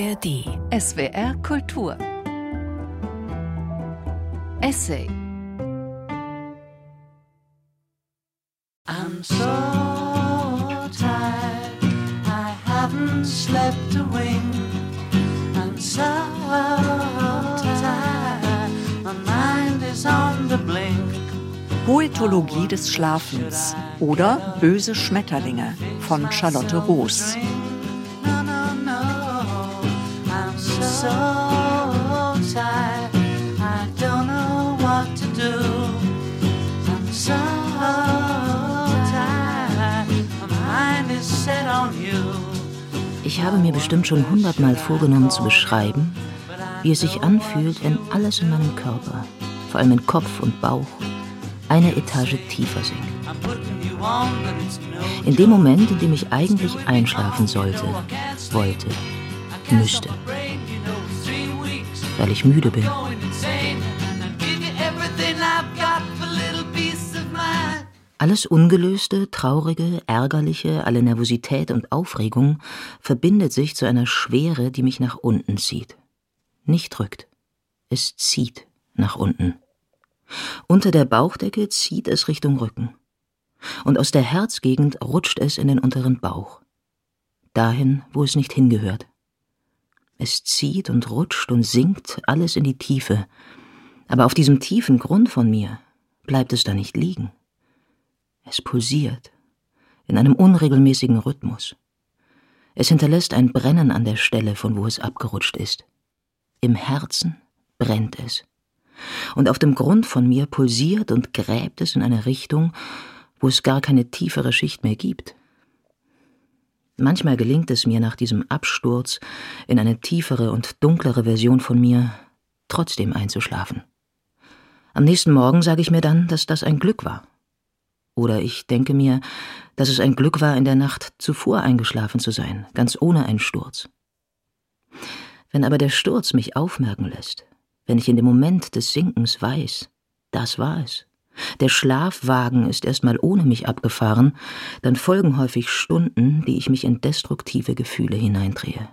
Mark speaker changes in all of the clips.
Speaker 1: ARD. SWR Kultur. Essay.
Speaker 2: I'm so tired, I haven't slept a wink. I'm so tired, my mind is on the blink.
Speaker 3: Poetologie des Schlafens oder Böse Schmetterlinge von Charlotte Roos.
Speaker 2: So tired, I don't know what to do. I'm so tired, my mind is set on you.
Speaker 4: Ich habe mir bestimmt schon 100-mal vorgenommen zu beschreiben, wie es sich anfühlt, wenn alles in meinem Körper, vor allem in Kopf und Bauch, eine Etage tiefer sinkt. In dem Moment, in dem ich eigentlich einschlafen sollte, wollte, müsste. Weil ich müde bin. Alles Ungelöste, Traurige, Ärgerliche, alle Nervosität und Aufregung verbindet sich zu einer Schwere, die mich nach unten zieht. Nicht drückt. Es zieht nach unten. Unter der Bauchdecke zieht es Richtung Rücken. Und aus der Herzgegend rutscht es in den unteren Bauch. Dahin, wo es nicht hingehört. Es zieht und rutscht und sinkt alles in die Tiefe. Aber auf diesem tiefen Grund von mir bleibt es da nicht liegen. Es pulsiert in einem unregelmäßigen Rhythmus. Es hinterlässt ein Brennen an der Stelle, von wo es abgerutscht ist. Im Herzen brennt es. Und auf dem Grund von mir pulsiert und gräbt es in eine Richtung, wo es gar keine tiefere Schicht mehr gibt. Manchmal gelingt es mir nach diesem Absturz in eine tiefere und dunklere Version von mir, trotzdem einzuschlafen. Am nächsten Morgen sage ich mir dann, dass das ein Glück war. Oder ich denke mir, dass es ein Glück war, in der Nacht zuvor eingeschlafen zu sein, ganz ohne einen Sturz. Wenn aber der Sturz mich aufmerken lässt, wenn ich in dem Moment des Sinkens weiß, das war es, der Schlafwagen ist erstmal ohne mich abgefahren, dann folgen häufig Stunden, die ich mich in destruktive Gefühle hineindrehe.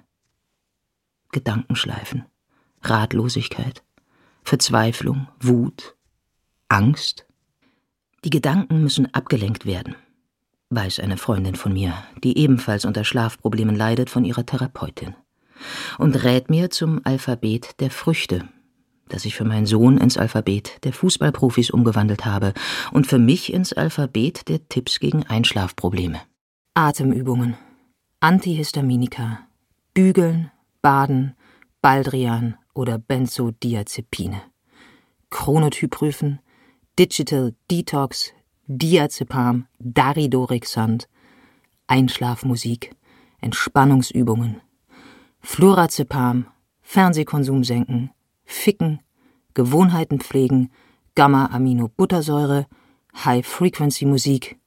Speaker 4: Gedankenschleifen, Ratlosigkeit, Verzweiflung, Wut, Angst. Die Gedanken müssen abgelenkt werden, weiß eine Freundin von mir, die ebenfalls unter Schlafproblemen leidet, von ihrer Therapeutin, und rät mir zum Alphabet der Früchte, das ich für meinen Sohn ins Alphabet der Fußballprofis umgewandelt habe und für mich ins Alphabet der Tipps gegen Einschlafprobleme. Atemübungen, Antihistaminika, Bügeln, Baden, Baldrian oder Benzodiazepine, Chronotyp-Prüfen, Digital Detox, Diazepam, Daridorexant, Einschlafmusik, Entspannungsübungen, Flurazepam, Fernsehkonsum senken, Ficken, Gewohnheiten pflegen, Gamma-Aminobuttersäure, High-Frequency-Musik.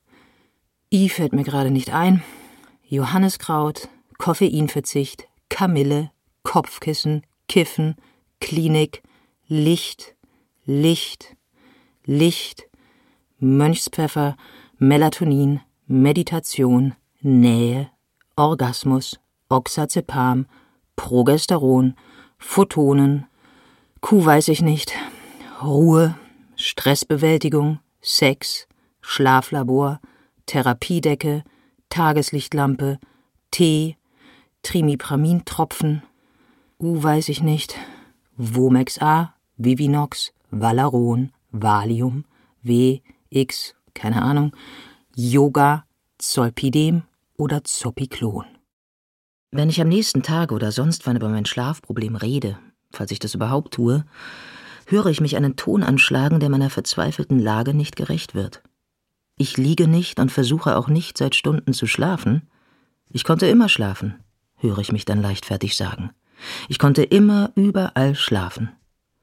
Speaker 4: I fällt mir gerade nicht ein. Johanniskraut, Koffeinverzicht, Kamille, Kopfkissen, Kiffen, Klinik, Licht, Licht, Licht, Mönchspfeffer, Melatonin, Meditation, Nähe, Orgasmus, Oxazepam, Progesteron, Photonen, weiß ich nicht, Ruhe, Stressbewältigung, Sex, Schlaflabor, Therapiedecke, Tageslichtlampe, Tee, Trimipramintropfen, weiß ich nicht, Womex A, Vivinox, Valaron, Valium, W, X, keine Ahnung, Yoga, Zolpidem oder Zopiklon. Wenn ich am nächsten Tag oder sonst wann über mein Schlafproblem rede, falls ich das überhaupt tue, höre ich mich einen Ton anschlagen, der meiner verzweifelten Lage nicht gerecht wird. Ich liege nicht und versuche auch nicht seit Stunden zu schlafen. Ich konnte immer schlafen, höre ich mich dann leichtfertig sagen. Ich konnte immer überall schlafen.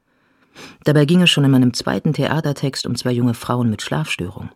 Speaker 4: Dabei ging es schon in meinem zweiten Theatertext um 2 junge Frauen mit Schlafstörung.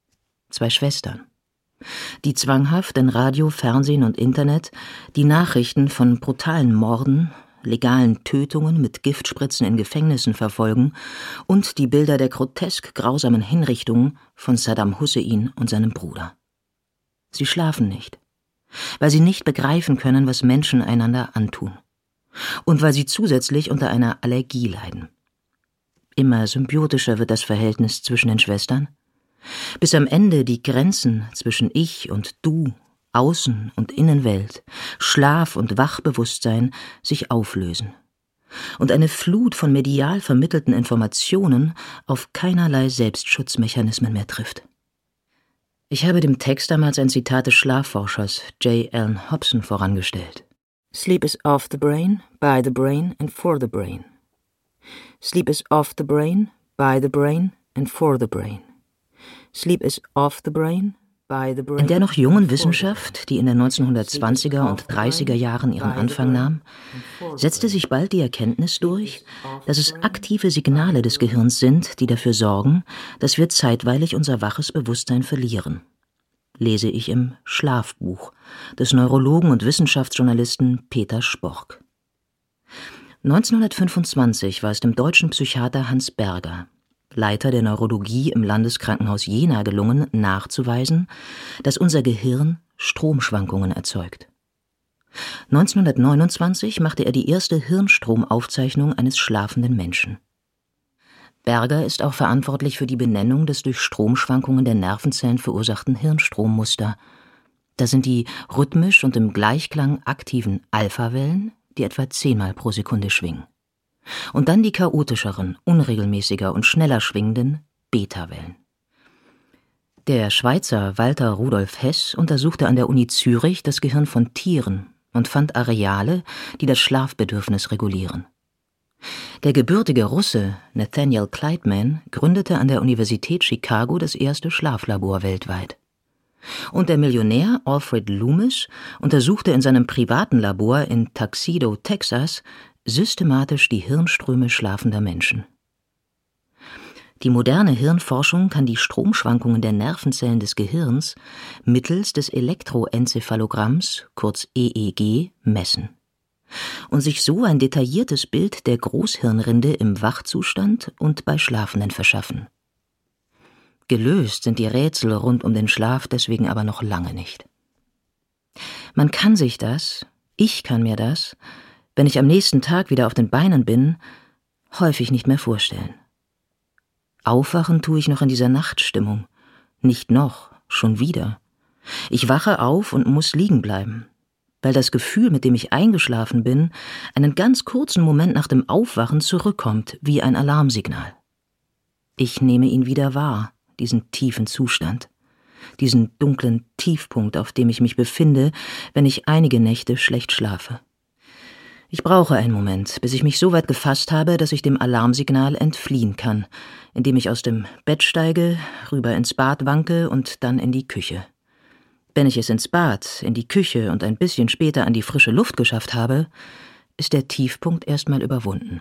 Speaker 4: 2 Schwestern, die zwanghaft in Radio, Fernsehen und Internet die Nachrichten von brutalen Morden, legalen Tötungen mit Giftspritzen in Gefängnissen verfolgen und die Bilder der grotesk grausamen Hinrichtungen von Saddam Hussein und seinem Bruder. Sie schlafen nicht, weil sie nicht begreifen können, was Menschen einander antun. und weil sie zusätzlich unter einer Allergie leiden. Immer symbiotischer wird das Verhältnis zwischen den Schwestern, bis am Ende die Grenzen zwischen Ich und Du, Außen- und Innenwelt, Schlaf- und Wachbewusstsein sich auflösen und eine Flut von medial vermittelten Informationen auf keinerlei Selbstschutzmechanismen mehr trifft. Ich habe dem Text damals ein Zitat des Schlafforschers J. Allen Hobson vorangestellt. Sleep is of the brain, by the brain and for the brain. Sleep is of the brain, by the brain and for the brain. Sleep is of the brain, by the brain. In der noch jungen Wissenschaft, die in den 1920er und 30er Jahren ihren Anfang nahm, setzte sich bald die Erkenntnis durch, dass es aktive Signale des Gehirns sind, die dafür sorgen, dass wir zeitweilig unser waches Bewusstsein verlieren. Lese ich im Schlafbuch des Neurologen und Wissenschaftsjournalisten Peter Spork. 1925 war es dem deutschen Psychiater Hans Berger, Leiter der Neurologie im Landeskrankenhaus Jena, gelungen, nachzuweisen, dass unser Gehirn Stromschwankungen erzeugt. 1929 machte er die erste Hirnstromaufzeichnung eines schlafenden Menschen. Berger ist auch verantwortlich für die Benennung des durch Stromschwankungen der Nervenzellen verursachten Hirnstrommuster. Das sind die rhythmisch und im Gleichklang aktiven Alphawellen, die etwa 10-mal pro Sekunde schwingen. Und dann die chaotischeren, unregelmäßiger und schneller schwingenden Beta-Wellen. Der Schweizer Walter Rudolf Hess untersuchte an der Uni Zürich das Gehirn von Tieren und fand Areale, die das Schlafbedürfnis regulieren. Der gebürtige Russe Nathaniel Kleitman gründete an der Universität Chicago das erste Schlaflabor weltweit. Und der Millionär Alfred Loomis untersuchte in seinem privaten Labor in Tuxedo, Texas, systematisch die Hirnströme schlafender Menschen. Die moderne Hirnforschung kann die Stromschwankungen der Nervenzellen des Gehirns mittels des Elektroenzephalogramms, kurz EEG, messen und sich so ein detailliertes Bild der Großhirnrinde im Wachzustand und bei Schlafenden verschaffen. Gelöst sind die Rätsel rund um den Schlaf deswegen aber noch lange nicht. Man kann sich das, ich kann mir das, wenn ich am nächsten Tag wieder auf den Beinen bin, häufig nicht mehr vorstellen. Aufwachen tue ich noch in dieser Nachtstimmung. Nicht noch, schon wieder. Ich wache auf und muss liegen bleiben, weil das Gefühl, mit dem ich eingeschlafen bin, einen ganz kurzen Moment nach dem Aufwachen zurückkommt, wie ein Alarmsignal. Ich nehme ihn wieder wahr, diesen tiefen Zustand, diesen dunklen Tiefpunkt, auf dem ich mich befinde, wenn ich einige Nächte schlecht schlafe. Ich brauche einen Moment, bis ich mich so weit gefasst habe, dass ich dem Alarmsignal entfliehen kann, indem ich aus dem Bett steige, rüber ins Bad wanke und dann in die Küche. Wenn ich es ins Bad, in die Küche und ein bisschen später an die frische Luft geschafft habe, ist der Tiefpunkt erstmal überwunden.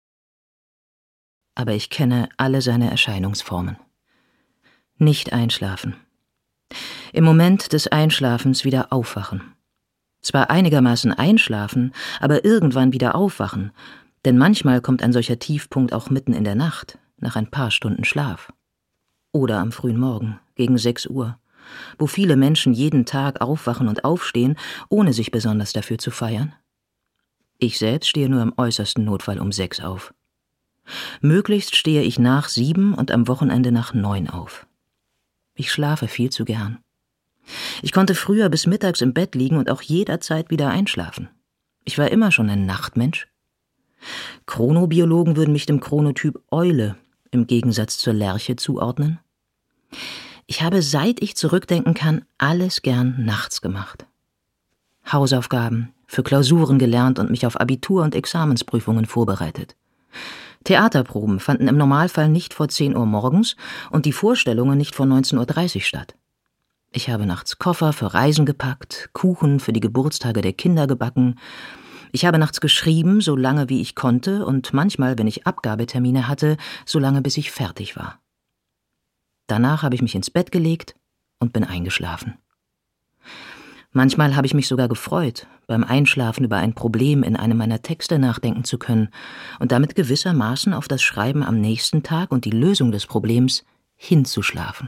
Speaker 4: Aber ich kenne alle seine Erscheinungsformen. Nicht einschlafen. Im Moment des Einschlafens wieder aufwachen. Zwar einigermaßen einschlafen, aber irgendwann wieder aufwachen, denn manchmal kommt ein solcher Tiefpunkt auch mitten in der Nacht, nach ein paar Stunden Schlaf. Oder am frühen Morgen, gegen 6 Uhr, wo viele Menschen jeden Tag aufwachen und aufstehen, ohne sich besonders dafür zu feiern. Ich selbst stehe nur im äußersten Notfall um 6 auf. Möglichst stehe ich nach 7 und am Wochenende nach 9 auf. Ich schlafe viel zu gern. Ich konnte früher bis mittags im Bett liegen und auch jederzeit wieder einschlafen. Ich war immer schon ein Nachtmensch. Chronobiologen würden mich dem Chronotyp Eule im Gegensatz zur Lerche zuordnen. Ich habe, seit ich zurückdenken kann, alles gern nachts gemacht. Hausaufgaben, für Klausuren gelernt und mich auf Abitur- und Examensprüfungen vorbereitet. Theaterproben fanden im Normalfall nicht vor 10 Uhr morgens und die Vorstellungen nicht vor 19:30 Uhr statt. Ich habe nachts Koffer für Reisen gepackt, Kuchen für die Geburtstage der Kinder gebacken. Ich habe nachts geschrieben, so lange wie ich konnte und manchmal, wenn ich Abgabetermine hatte, so lange bis ich fertig war. Danach habe ich mich ins Bett gelegt und bin eingeschlafen. Manchmal habe ich mich sogar gefreut, beim Einschlafen über ein Problem in einem meiner Texte nachdenken zu können und damit gewissermaßen auf das Schreiben am nächsten Tag und die Lösung des Problems hinzuschlafen.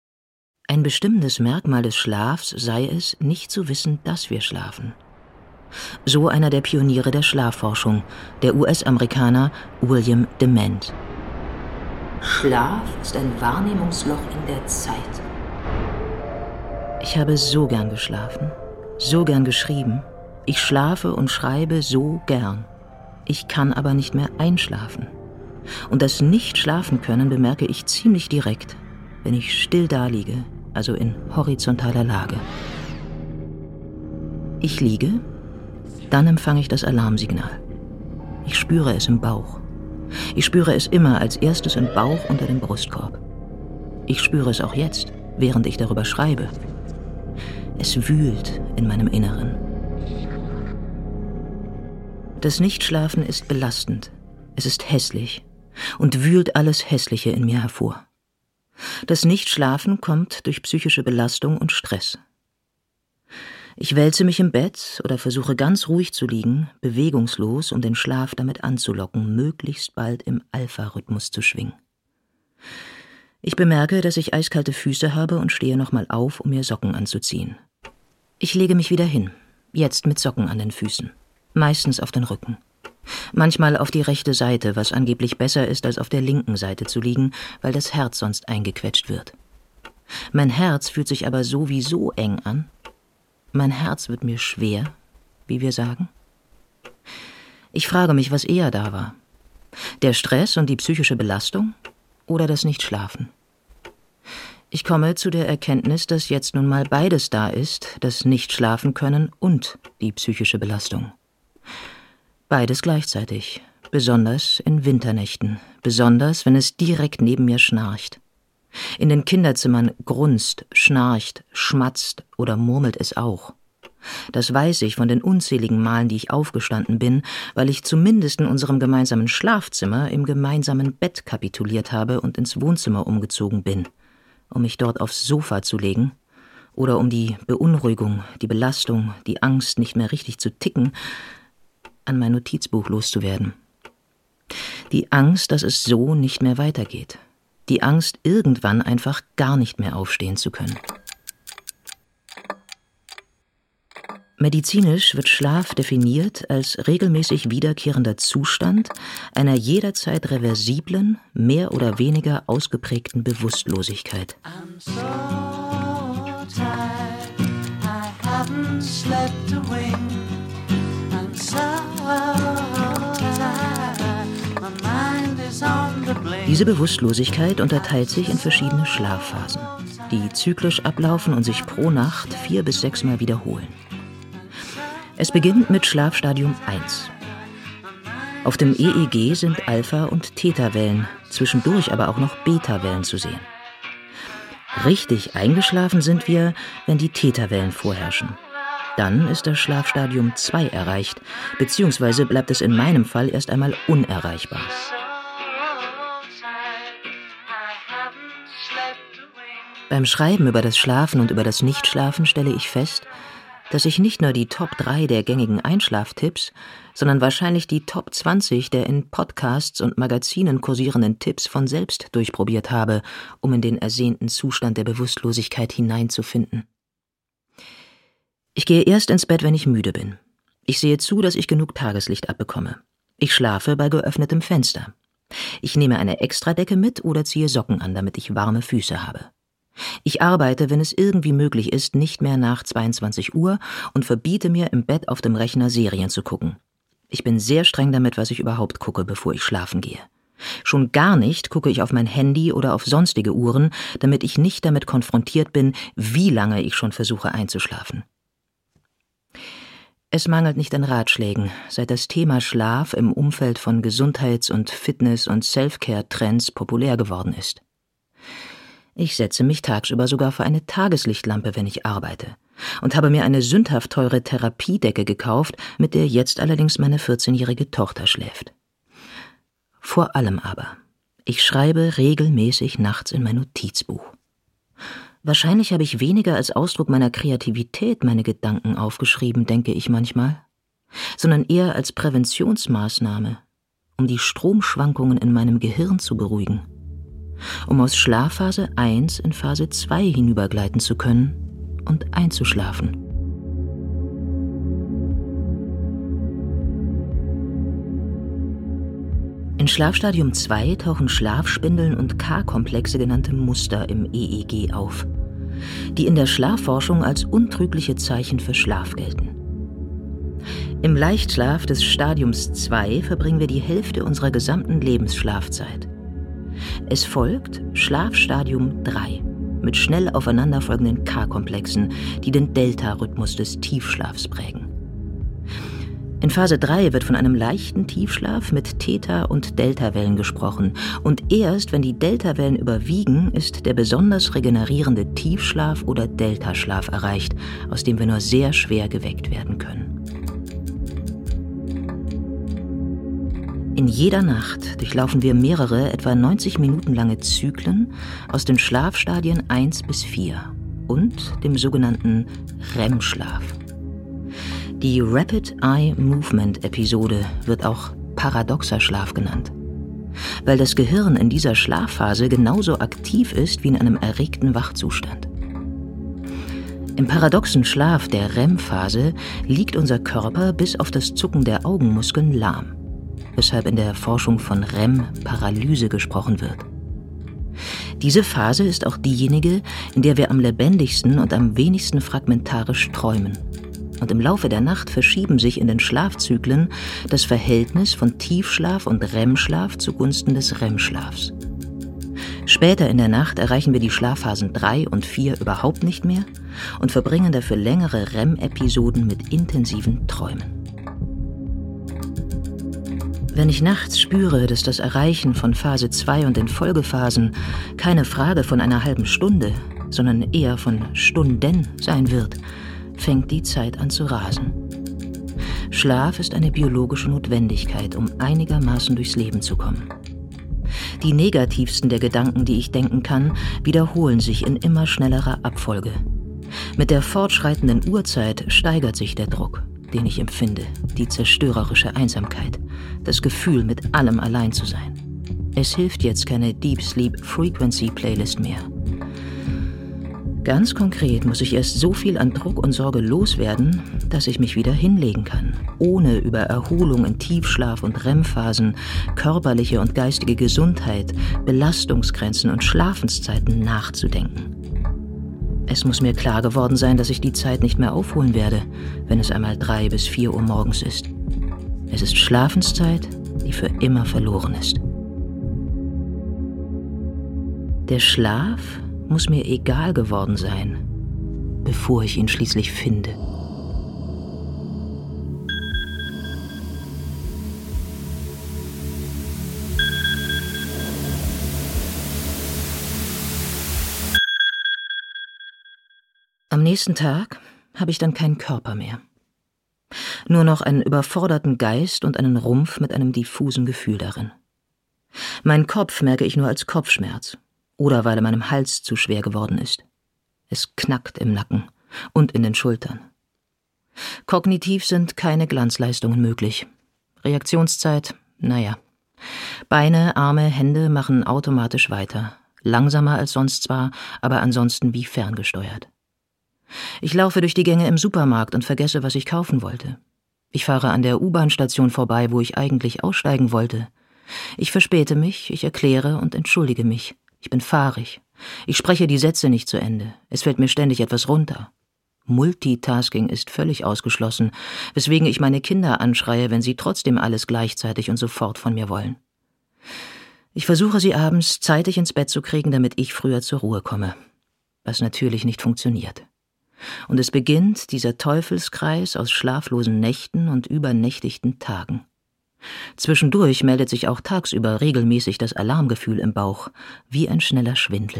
Speaker 4: Ein bestimmendes Merkmal des Schlafs sei es, nicht zu wissen, dass wir schlafen. So einer der Pioniere der Schlafforschung, der US-Amerikaner William Dement. Schlaf ist ein Wahrnehmungsloch in der Zeit. Ich habe so gern geschlafen, so gern geschrieben. Ich schlafe und schreibe so gern. Ich kann aber nicht mehr einschlafen. Und das Nicht-Schlafen-Können bemerke ich ziemlich direkt, wenn ich still daliege, also in horizontaler Lage. Ich liege, dann empfange ich das Alarmsignal. Ich spüre es im Bauch. Ich spüre es immer als erstes im Bauch unter dem Brustkorb. Ich spüre es auch jetzt, während ich darüber schreibe. Es wühlt in meinem Inneren. Das Nichtschlafen ist belastend. Es ist hässlich und wühlt alles Hässliche in mir hervor. Das Nichtschlafen kommt durch psychische Belastung und Stress. Ich wälze mich im Bett oder versuche ganz ruhig zu liegen, bewegungslos, um den Schlaf damit anzulocken, möglichst bald im Alpha-Rhythmus zu schwingen. Ich bemerke, dass ich eiskalte Füße habe und stehe nochmal auf, um mir Socken anzuziehen. Ich lege mich wieder hin, jetzt mit Socken an den Füßen, meistens auf den Rücken. Manchmal auf die rechte Seite, was angeblich besser ist, als auf der linken Seite zu liegen, weil das Herz sonst eingequetscht wird. Mein Herz fühlt sich aber sowieso eng an. Mein Herz wird mir schwer, wie wir sagen. Ich frage mich, was eher da war. Der Stress und die psychische Belastung oder das Nichtschlafen? Ich komme zu der Erkenntnis, dass jetzt nun mal beides da ist, das Nichtschlafen-Können und die psychische Belastung. Beides gleichzeitig, besonders in Winternächten, besonders wenn es direkt neben mir schnarcht. In den Kinderzimmern grunzt, schnarcht, schmatzt oder murmelt es auch. Das weiß ich von den unzähligen Malen, die ich aufgestanden bin, weil ich zumindest in unserem gemeinsamen Schlafzimmer im gemeinsamen Bett kapituliert habe und ins Wohnzimmer umgezogen bin, um mich dort aufs Sofa zu legen oder um die Beunruhigung, die Belastung, die Angst, nicht mehr richtig zu ticken, an mein Notizbuch loszuwerden. Die Angst, dass es so nicht mehr weitergeht. Die Angst, irgendwann einfach gar nicht mehr aufstehen zu können. Medizinisch wird Schlaf definiert als regelmäßig wiederkehrender Zustand einer jederzeit reversiblen, mehr oder weniger ausgeprägten Bewusstlosigkeit.
Speaker 2: I'm so tired, I haven't slept a wink. I'm so tired, my mind is on the blink.
Speaker 4: Diese Bewusstlosigkeit unterteilt sich in verschiedene Schlafphasen, die zyklisch ablaufen und sich pro Nacht 4 bis 6 Mal wiederholen. Es beginnt mit Schlafstadium 1. Auf dem EEG sind Alpha- und Theta-Wellen, zwischendurch aber auch noch Beta-Wellen zu sehen. Richtig eingeschlafen sind wir, wenn die Theta-Wellen vorherrschen. Dann ist das Schlafstadium 2 erreicht, beziehungsweise bleibt es in meinem Fall erst einmal unerreichbar. Beim Schreiben über das Schlafen und über das Nichtschlafen stelle ich fest, dass ich nicht nur die Top 3 der gängigen Einschlaftipps, sondern wahrscheinlich die Top 20 der in Podcasts und Magazinen kursierenden Tipps von selbst durchprobiert habe, um in den ersehnten Zustand der Bewusstlosigkeit hineinzufinden. Ich gehe erst ins Bett, wenn ich müde bin. Ich sehe zu, dass ich genug Tageslicht abbekomme. Ich schlafe bei geöffnetem Fenster. Ich nehme eine Extradecke mit oder ziehe Socken an, damit ich warme Füße habe. Ich arbeite, wenn es irgendwie möglich ist, nicht mehr nach 22 Uhr und verbiete mir, im Bett auf dem Rechner Serien zu gucken. Ich bin sehr streng damit, was ich überhaupt gucke, bevor ich schlafen gehe. Schon gar nicht gucke ich auf mein Handy oder auf sonstige Uhren, damit ich nicht damit konfrontiert bin, wie lange ich schon versuche einzuschlafen. Es mangelt nicht an Ratschlägen, seit das Thema Schlaf im Umfeld von Gesundheits- und Fitness- und Self-Care-Trends populär geworden ist. Ich setze mich tagsüber sogar vor eine Tageslichtlampe, wenn ich arbeite, und habe mir eine sündhaft teure Therapiedecke gekauft, mit der jetzt allerdings meine 14-jährige Tochter schläft. Vor allem aber, ich schreibe regelmäßig nachts in mein Notizbuch. Wahrscheinlich habe ich weniger als Ausdruck meiner Kreativität meine Gedanken aufgeschrieben, denke ich manchmal, sondern eher als Präventionsmaßnahme, um die Stromschwankungen in meinem Gehirn zu beruhigen, um aus Schlafphase 1 in Phase 2 hinübergleiten zu können und einzuschlafen. In Schlafstadium 2 tauchen Schlafspindeln und K-Komplexe genannte Muster im EEG auf, die in der Schlafforschung als untrügliche Zeichen für Schlaf gelten. Im Leichtschlaf des Stadiums 2 verbringen wir die Hälfte unserer gesamten Lebensschlafzeit. Es folgt Schlafstadium 3 mit schnell aufeinanderfolgenden K-Komplexen, die den Delta-Rhythmus des Tiefschlafs prägen. In Phase 3 wird von einem leichten Tiefschlaf mit Theta- und Deltawellen gesprochen und erst wenn die Deltawellen überwiegen, ist der besonders regenerierende Tiefschlaf oder Deltaschlaf erreicht, aus dem wir nur sehr schwer geweckt werden können. In jeder Nacht durchlaufen wir mehrere, etwa 90 Minuten lange Zyklen aus den Schlafstadien 1 bis 4 und dem sogenannten REM-Schlaf. Die Rapid Eye Movement Episode wird auch paradoxer Schlaf genannt, weil das Gehirn in dieser Schlafphase genauso aktiv ist wie in einem erregten Wachzustand. Im paradoxen Schlaf der REM-Phase liegt unser Körper bis auf das Zucken der Augenmuskeln lahm, weshalb in der Forschung von REM-Paralyse gesprochen wird. Diese Phase ist auch diejenige, in der wir am lebendigsten und am wenigsten fragmentarisch träumen. Und im Laufe der Nacht verschieben sich in den Schlafzyklen das Verhältnis von Tiefschlaf und REM-Schlaf zugunsten des REM-Schlafs. Später in der Nacht erreichen wir die Schlafphasen 3 und 4 überhaupt nicht mehr und verbringen dafür längere REM-Episoden mit intensiven Träumen. Wenn ich nachts spüre, dass das Erreichen von Phase 2 und den Folgephasen keine Frage von einer halben Stunde, sondern eher von Stunden sein wird, fängt die Zeit an zu rasen. Schlaf ist eine biologische Notwendigkeit, um einigermaßen durchs Leben zu kommen. Die negativsten der Gedanken, die ich denken kann, wiederholen sich in immer schnellerer Abfolge. Mit der fortschreitenden Uhrzeit steigert sich der Druck, den ich empfinde, die zerstörerische Einsamkeit, das Gefühl, mit allem allein zu sein. Es hilft jetzt keine Deep Sleep Frequency Playlist mehr. Ganz konkret muss ich erst so viel an Druck und Sorge loswerden, dass ich mich wieder hinlegen kann, ohne über Erholung in Tiefschlaf und REM-Phasen, körperliche und geistige Gesundheit, Belastungsgrenzen und Schlafenszeiten nachzudenken. Es muss mir klar geworden sein, dass ich die Zeit nicht mehr aufholen werde, wenn es einmal 3 bis 4 Uhr morgens ist. Es ist Schlafenszeit, die für immer verloren ist. Der Schlaf muss mir egal geworden sein, bevor ich ihn schließlich finde. Am nächsten Tag habe ich dann keinen Körper mehr. Nur noch einen überforderten Geist und einen Rumpf mit einem diffusen Gefühl darin. Meinen Kopf merke ich nur als Kopfschmerz oder weil er meinem Hals zu schwer geworden ist. Es knackt im Nacken und in den Schultern. Kognitiv sind keine Glanzleistungen möglich. Reaktionszeit, naja. Beine, Arme, Hände machen automatisch weiter. Langsamer als sonst zwar, aber ansonsten wie ferngesteuert. Ich laufe durch die Gänge im Supermarkt und vergesse, was ich kaufen wollte. Ich fahre an der U-Bahn-Station vorbei, wo ich eigentlich aussteigen wollte. Ich verspäte mich, ich erkläre und entschuldige mich. Ich bin fahrig. Ich spreche die Sätze nicht zu Ende. Es fällt mir ständig etwas runter. Multitasking ist völlig ausgeschlossen, weswegen ich meine Kinder anschreie, wenn sie trotzdem alles gleichzeitig und sofort von mir wollen. Ich versuche sie abends zeitig ins Bett zu kriegen, damit ich früher zur Ruhe komme. Was natürlich nicht funktioniert. Und es beginnt dieser Teufelskreis aus schlaflosen Nächten und übernächtigten Tagen. Zwischendurch meldet sich auch tagsüber regelmäßig das Alarmgefühl im Bauch, wie ein schneller Schwindel.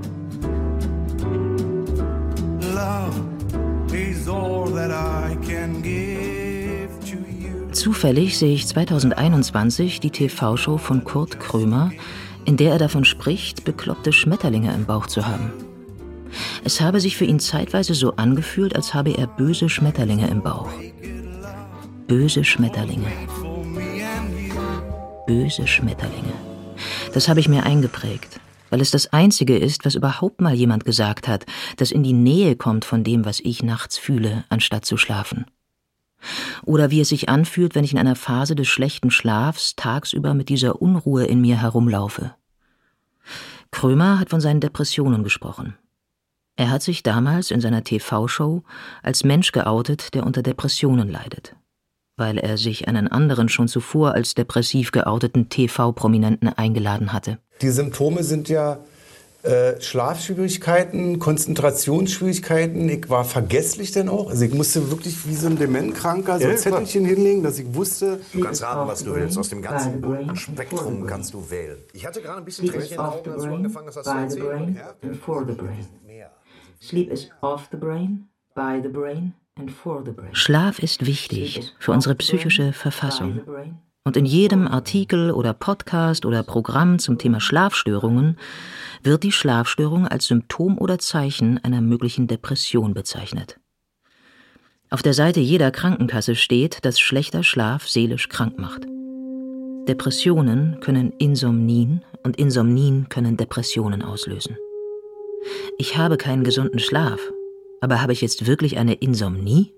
Speaker 4: Zufällig sehe ich 2021 die TV-Show von Kurt Krömer, in der er davon spricht, bekloppte Schmetterlinge im Bauch zu haben. Es habe sich für ihn zeitweise so angefühlt, als habe er böse Schmetterlinge im Bauch. Böse Schmetterlinge. Böse Schmetterlinge. Das habe ich mir eingeprägt, weil es das Einzige ist, was überhaupt mal jemand gesagt hat, das in die Nähe kommt von dem, was ich nachts fühle, anstatt zu schlafen. Oder wie es sich anfühlt, wenn ich in einer Phase des schlechten Schlafs tagsüber mit dieser Unruhe in mir herumlaufe. Krömer hat von seinen Depressionen gesprochen. Er hat sich damals in seiner TV-Show als Mensch geoutet, der unter Depressionen leidet, weil er sich einen anderen schon zuvor als depressiv geouteten TV-Prominenten eingeladen hatte.
Speaker 5: Die Symptome sind ja Schlafschwierigkeiten, Konzentrationsschwierigkeiten. Ich war vergesslich dann auch. Also ich musste wirklich wie so ein Dementkranker so ein Zettelchen hinlegen, dass ich wusste...
Speaker 6: Du kannst raten, was du willst. Aus dem ganzen bunten Spektrum kannst du wählen. Ich hatte gerade ein bisschen Tränen in den Augen, als du angefangen hast, das zu erzählen.
Speaker 4: Sleep is off the brain, by the brain and for the brain. Schlaf ist wichtig für unsere psychische Verfassung. Und in jedem Artikel oder Podcast oder Programm zum Thema Schlafstörungen wird die Schlafstörung als Symptom oder Zeichen einer möglichen Depression bezeichnet. Auf der Seite jeder Krankenkasse steht, dass schlechter Schlaf seelisch krank macht. Depressionen können Insomnien und Insomnien können Depressionen auslösen. Ich habe keinen gesunden Schlaf, aber habe ich jetzt wirklich eine Insomnie?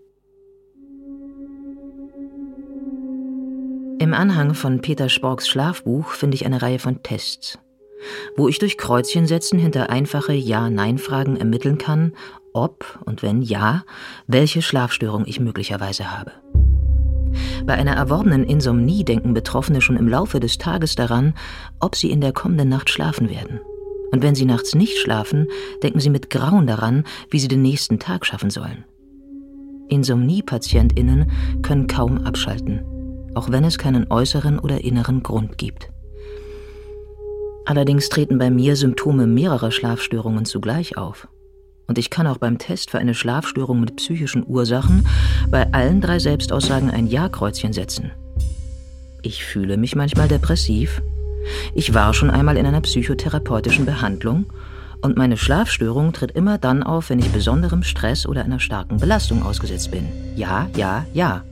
Speaker 4: Im Anhang von Peter Sporks Schlafbuch finde ich eine Reihe von Tests, wo ich durch Kreuzchensetzen hinter einfache Ja-Nein-Fragen ermitteln kann, ob und wenn ja, welche Schlafstörung ich möglicherweise habe. Bei einer erworbenen Insomnie denken Betroffene schon im Laufe des Tages daran, ob sie in der kommenden Nacht schlafen werden. Und wenn sie nachts nicht schlafen, denken sie mit Grauen daran, wie sie den nächsten Tag schaffen sollen. Insomnie-PatientInnen können kaum abschalten, auch wenn es keinen äußeren oder inneren Grund gibt. Allerdings treten bei mir Symptome mehrerer Schlafstörungen zugleich auf. Und ich kann auch beim Test für eine Schlafstörung mit psychischen Ursachen bei allen 3 Selbstaussagen ein Ja-Kreuzchen setzen. Ich fühle mich manchmal depressiv. Ich war schon einmal in einer psychotherapeutischen Behandlung und meine Schlafstörung tritt immer dann auf, wenn ich besonderem Stress oder einer starken Belastung ausgesetzt bin. Ja, ja, ja.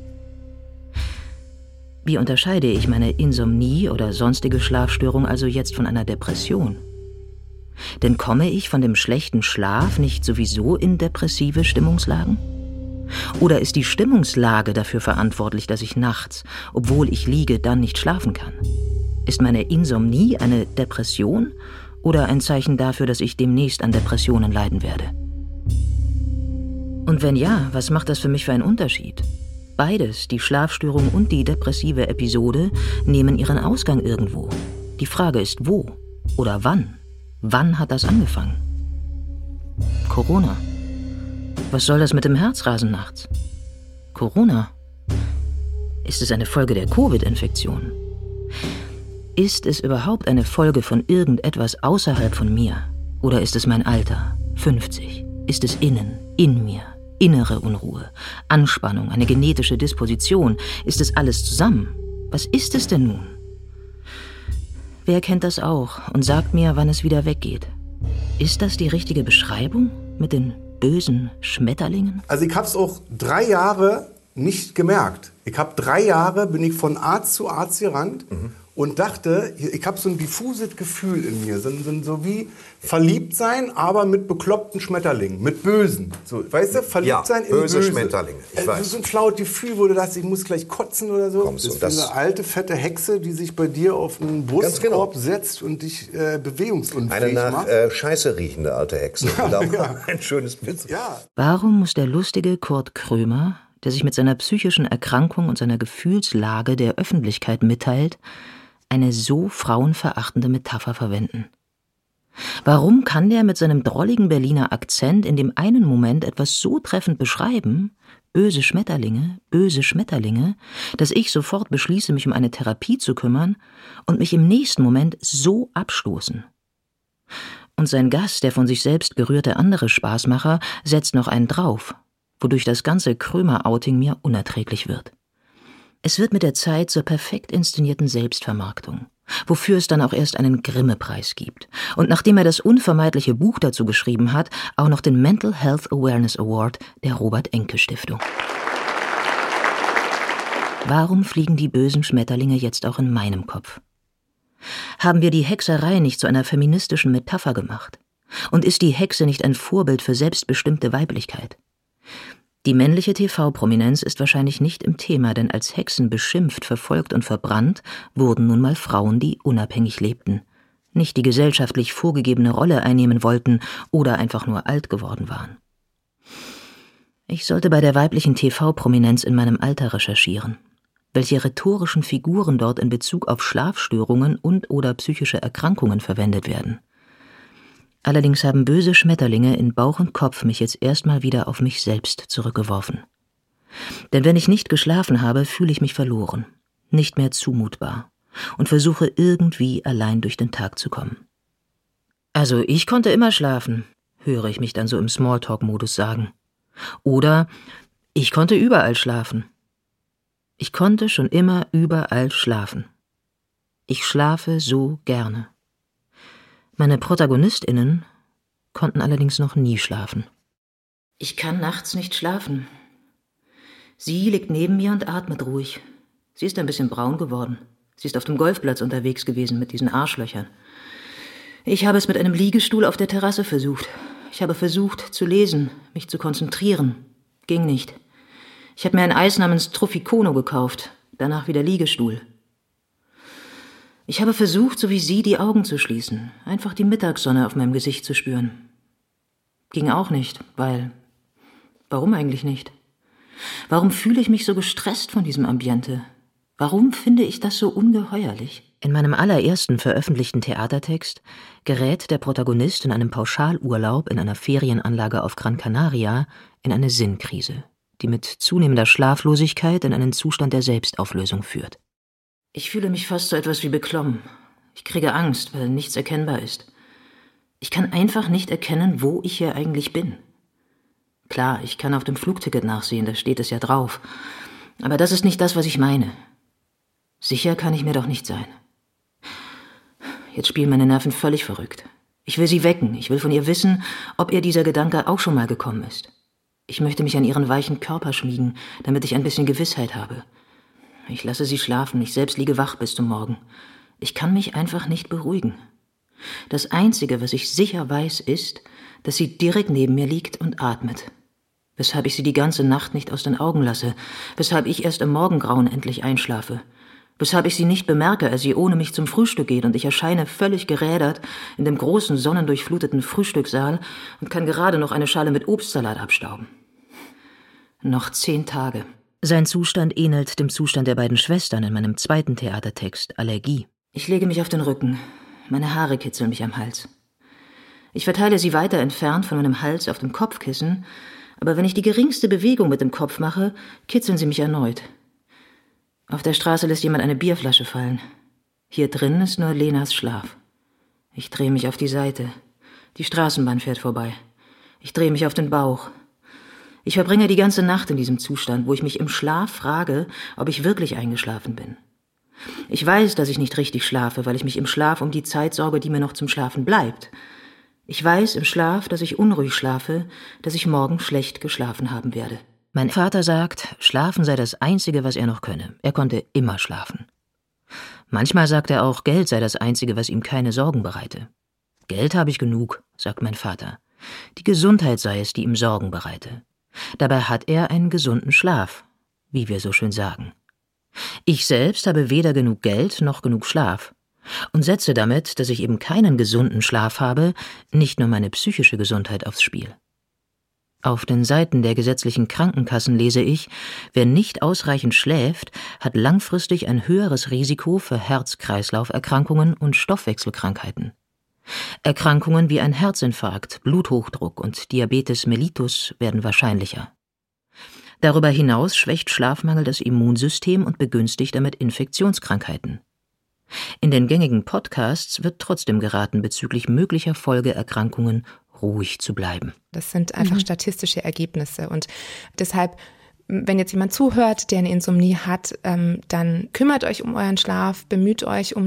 Speaker 4: Wie unterscheide ich meine Insomnie oder sonstige Schlafstörung also jetzt von einer Depression? Denn komme ich von dem schlechten Schlaf nicht sowieso in depressive Stimmungslagen? Oder ist die Stimmungslage dafür verantwortlich, dass ich nachts, obwohl ich liege, dann nicht schlafen kann? Ist meine Insomnie eine Depression oder ein Zeichen dafür, dass ich demnächst an Depressionen leiden werde? Und wenn ja, was macht das für mich für einen Unterschied? Beides, die Schlafstörung und die depressive Episode, nehmen ihren Ausgang irgendwo. Die Frage ist, wo oder wann? Wann hat das angefangen? Corona. Was soll das mit dem Herzrasen nachts? Corona. Ist es eine Folge der Covid-Infektion? Ist es überhaupt eine Folge von irgendetwas außerhalb von mir? Oder ist es mein Alter, 50? Ist es in mir, innere Unruhe, Anspannung, eine genetische Disposition? Ist es alles zusammen? Was ist es denn nun? Wer kennt das auch und sagt mir, wann es wieder weggeht? Ist das die richtige Beschreibung mit den bösen Schmetterlingen?
Speaker 5: Also ich habe es auch 3 Jahre nicht gemerkt. Ich habe 3 Jahre, bin ich von Arzt zu Arzt gerannt und dachte, ich habe so ein diffuses Gefühl in mir, so wie verliebt sein, aber mit bekloppten Schmetterlingen, mit bösen. So, weißt du, verliebt sein in böse
Speaker 6: Schmetterlinge. Ich weiß.
Speaker 5: So ein flaues Gefühl, wo du dachtest, ich muss gleich kotzen oder so.
Speaker 6: Kommst
Speaker 5: das
Speaker 6: du,
Speaker 5: ist eine alte, fette Hexe, die sich bei dir auf einen Brustkorb setzt und dich bewegungsunfähig macht.
Speaker 6: Eine nach Scheiße riechende alte Hexe.
Speaker 5: Ja.
Speaker 6: Ein schönes Bild.
Speaker 5: Ja.
Speaker 4: Warum muss der lustige Kurt Krömer, der sich mit seiner psychischen Erkrankung und seiner Gefühlslage der Öffentlichkeit mitteilt, eine so frauenverachtende Metapher verwenden? Warum kann der mit seinem drolligen Berliner Akzent in dem einen Moment etwas so treffend beschreiben, böse Schmetterlinge, dass ich sofort beschließe, mich um eine Therapie zu kümmern und mich im nächsten Moment so abstoßen? Und sein Gast, der von sich selbst gerührte andere Spaßmacher, setzt noch einen drauf, wodurch das ganze Krömer-Outing mir unerträglich wird. Es wird mit der Zeit zur perfekt inszenierten Selbstvermarktung, wofür es dann auch erst einen Grimme-Preis gibt. Und nachdem er das unvermeidliche Buch dazu geschrieben hat, auch noch den Mental Health Awareness Award der Robert-Enke-Stiftung. Warum fliegen die bösen Schmetterlinge jetzt auch in meinem Kopf? Haben wir die Hexerei nicht zu einer feministischen Metapher gemacht? Und ist die Hexe nicht ein Vorbild für selbstbestimmte Weiblichkeit? Die männliche TV-Prominenz ist wahrscheinlich nicht im Thema, denn als Hexen beschimpft, verfolgt und verbrannt wurden nun mal Frauen, die unabhängig lebten, nicht die gesellschaftlich vorgegebene Rolle einnehmen wollten oder einfach nur alt geworden waren. Ich sollte bei der weiblichen TV-Prominenz in meinem Alter recherchieren. Welche rhetorischen Figuren dort in Bezug auf Schlafstörungen und/oder psychische Erkrankungen verwendet werden. Allerdings haben böse Schmetterlinge in Bauch und Kopf mich jetzt erstmal wieder auf mich selbst zurückgeworfen. Denn wenn ich nicht geschlafen habe, fühle ich mich verloren, nicht mehr zumutbar und versuche irgendwie allein durch den Tag zu kommen. Also ich konnte immer schlafen, höre ich mich dann so im Smalltalk-Modus sagen. Oder ich konnte überall schlafen. Ich konnte schon immer überall schlafen. Ich schlafe so gerne. Meine ProtagonistInnen konnten allerdings noch nie schlafen. Ich kann nachts nicht schlafen. Sie liegt neben mir und atmet ruhig. Sie ist ein bisschen braun geworden. Sie ist auf dem Golfplatz unterwegs gewesen mit diesen Arschlöchern. Ich habe es mit einem Liegestuhl auf der Terrasse versucht. Ich habe versucht zu lesen, mich zu konzentrieren. Ging nicht. Ich habe mir ein Eis namens Trufficono gekauft, danach wieder Liegestuhl. Ich habe versucht, so wie Sie, die Augen zu schließen, einfach die Mittagssonne auf meinem Gesicht zu spüren. Ging auch nicht, weil... Warum eigentlich nicht? Warum fühle ich mich so gestresst von diesem Ambiente? Warum finde ich das so ungeheuerlich? In meinem allerersten veröffentlichten Theatertext gerät der Protagonist in einem Pauschalurlaub in einer Ferienanlage auf Gran Canaria in eine Sinnkrise, die mit zunehmender Schlaflosigkeit in einen Zustand der Selbstauflösung führt. Ich fühle mich fast so etwas wie beklommen. Ich kriege Angst, weil nichts erkennbar ist. Ich kann einfach nicht erkennen, wo ich hier eigentlich bin. Klar, ich kann auf dem Flugticket nachsehen, da steht es ja drauf. Aber das ist nicht das, was ich meine. Sicher kann ich mir doch nicht sein. Jetzt spielen meine Nerven völlig verrückt. Ich will sie wecken, ich will von ihr wissen, ob ihr dieser Gedanke auch schon mal gekommen ist. Ich möchte mich an ihren weichen Körper schmiegen, damit ich ein bisschen Gewissheit habe. Ich lasse sie schlafen, ich selbst liege wach bis zum Morgen. Ich kann mich einfach nicht beruhigen. Das Einzige, was ich sicher weiß, ist, dass sie direkt neben mir liegt und atmet. Weshalb ich sie die ganze Nacht nicht aus den Augen lasse, weshalb ich erst im Morgengrauen endlich einschlafe, weshalb ich sie nicht bemerke, als sie ohne mich zum Frühstück geht und ich erscheine völlig gerädert in dem großen, sonnendurchfluteten Frühstückssaal und kann gerade noch eine Schale mit Obstsalat abstauben. Noch 10 Tage. Sein Zustand ähnelt dem Zustand der beiden Schwestern in meinem zweiten Theatertext, Allergie. Ich lege mich auf den Rücken. Meine Haare kitzeln mich am Hals. Ich verteile sie weiter entfernt von meinem Hals auf dem Kopfkissen, aber wenn ich die geringste Bewegung mit dem Kopf mache, kitzeln sie mich erneut. Auf der Straße lässt jemand eine Bierflasche fallen. Hier drin ist nur Lenas Schlaf. Ich drehe mich auf die Seite. Die Straßenbahn fährt vorbei. Ich drehe mich auf den Bauch. Ich verbringe die ganze Nacht in diesem Zustand, wo ich mich im Schlaf frage, ob ich wirklich eingeschlafen bin. Ich weiß, dass ich nicht richtig schlafe, weil ich mich im Schlaf um die Zeit sorge, die mir noch zum Schlafen bleibt. Ich weiß im Schlaf, dass ich unruhig schlafe, dass ich morgen schlecht geschlafen haben werde. Mein Vater sagt, Schlafen sei das Einzige, was er noch könne. Er konnte immer schlafen. Manchmal sagt er auch, Geld sei das Einzige, was ihm keine Sorgen bereite. Geld habe ich genug, sagt mein Vater. Die Gesundheit sei es, die ihm Sorgen bereite. Dabei hat er einen gesunden Schlaf, wie wir so schön sagen. Ich selbst habe weder genug Geld noch genug Schlaf und setze damit, dass ich eben keinen gesunden Schlaf habe, nicht nur meine psychische Gesundheit aufs Spiel. Auf den Seiten der gesetzlichen Krankenkassen lese ich, wer nicht ausreichend schläft, hat langfristig ein höheres Risiko für Herz-Kreislauf-Erkrankungen und Stoffwechselkrankheiten. Erkrankungen wie ein Herzinfarkt, Bluthochdruck und Diabetes mellitus werden wahrscheinlicher. Darüber hinaus schwächt Schlafmangel das Immunsystem und begünstigt damit Infektionskrankheiten. In den gängigen Podcasts wird trotzdem geraten, bezüglich möglicher Folgeerkrankungen ruhig zu bleiben.
Speaker 7: Das sind einfach statistische Ergebnisse und deshalb, wenn jetzt jemand zuhört, der eine Insomnie hat, dann kümmert euch um euren Schlaf, bemüht euch um eine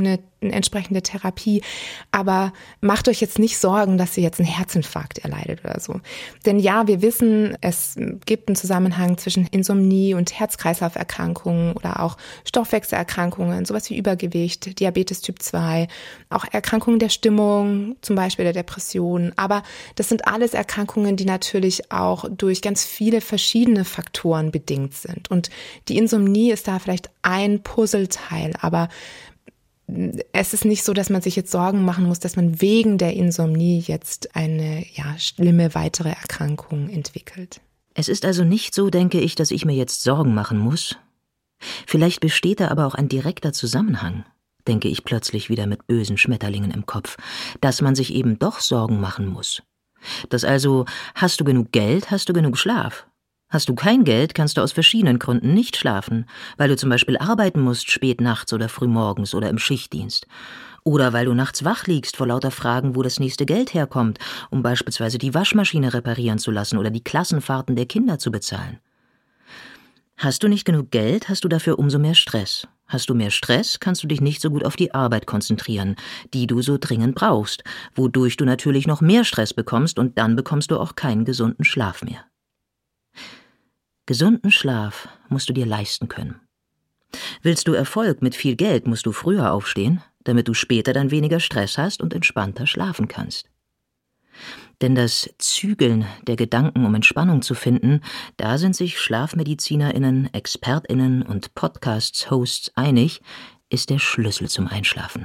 Speaker 7: eine entsprechende Therapie. Aber macht euch jetzt nicht Sorgen, dass ihr jetzt einen Herzinfarkt erleidet oder so. Denn ja, wir wissen, es gibt einen Zusammenhang zwischen Insomnie und Herz-Kreislauf-Erkrankungen oder auch Stoffwechselerkrankungen, sowas wie Übergewicht, Diabetes Typ 2, auch Erkrankungen der Stimmung, zum Beispiel der Depression. Aber das sind alles Erkrankungen, die natürlich auch durch ganz viele verschiedene Faktoren bedingt sind. Und die Insomnie ist da vielleicht ein Puzzleteil, aber es ist nicht so, dass man sich jetzt Sorgen machen muss, dass man wegen der Insomnie jetzt eine schlimme weitere Erkrankung entwickelt.
Speaker 4: Es ist also nicht so, denke ich, dass ich mir jetzt Sorgen machen muss. Vielleicht besteht da aber auch ein direkter Zusammenhang, denke ich plötzlich wieder mit bösen Schmetterlingen im Kopf, dass man sich eben doch Sorgen machen muss. Dass also, hast du genug Geld, hast du genug Schlaf. Hast du kein Geld, kannst du aus verschiedenen Gründen nicht schlafen, weil du zum Beispiel arbeiten musst, spät nachts oder früh morgens oder im Schichtdienst. Oder weil du nachts wach liegst vor lauter Fragen, wo das nächste Geld herkommt, um beispielsweise die Waschmaschine reparieren zu lassen oder die Klassenfahrten der Kinder zu bezahlen. Hast du nicht genug Geld, hast du dafür umso mehr Stress. Hast du mehr Stress, kannst du dich nicht so gut auf die Arbeit konzentrieren, die du so dringend brauchst, wodurch du natürlich noch mehr Stress bekommst und dann bekommst du auch keinen gesunden Schlaf mehr. Gesunden Schlaf musst du dir leisten können. Willst du Erfolg mit viel Geld, musst du früher aufstehen, damit du später dann weniger Stress hast und entspannter schlafen kannst. Denn das Zügeln der Gedanken, um Entspannung zu finden, da sind sich SchlafmedizinerInnen, ExpertInnen und Podcasts-Hosts einig, ist der Schlüssel zum Einschlafen.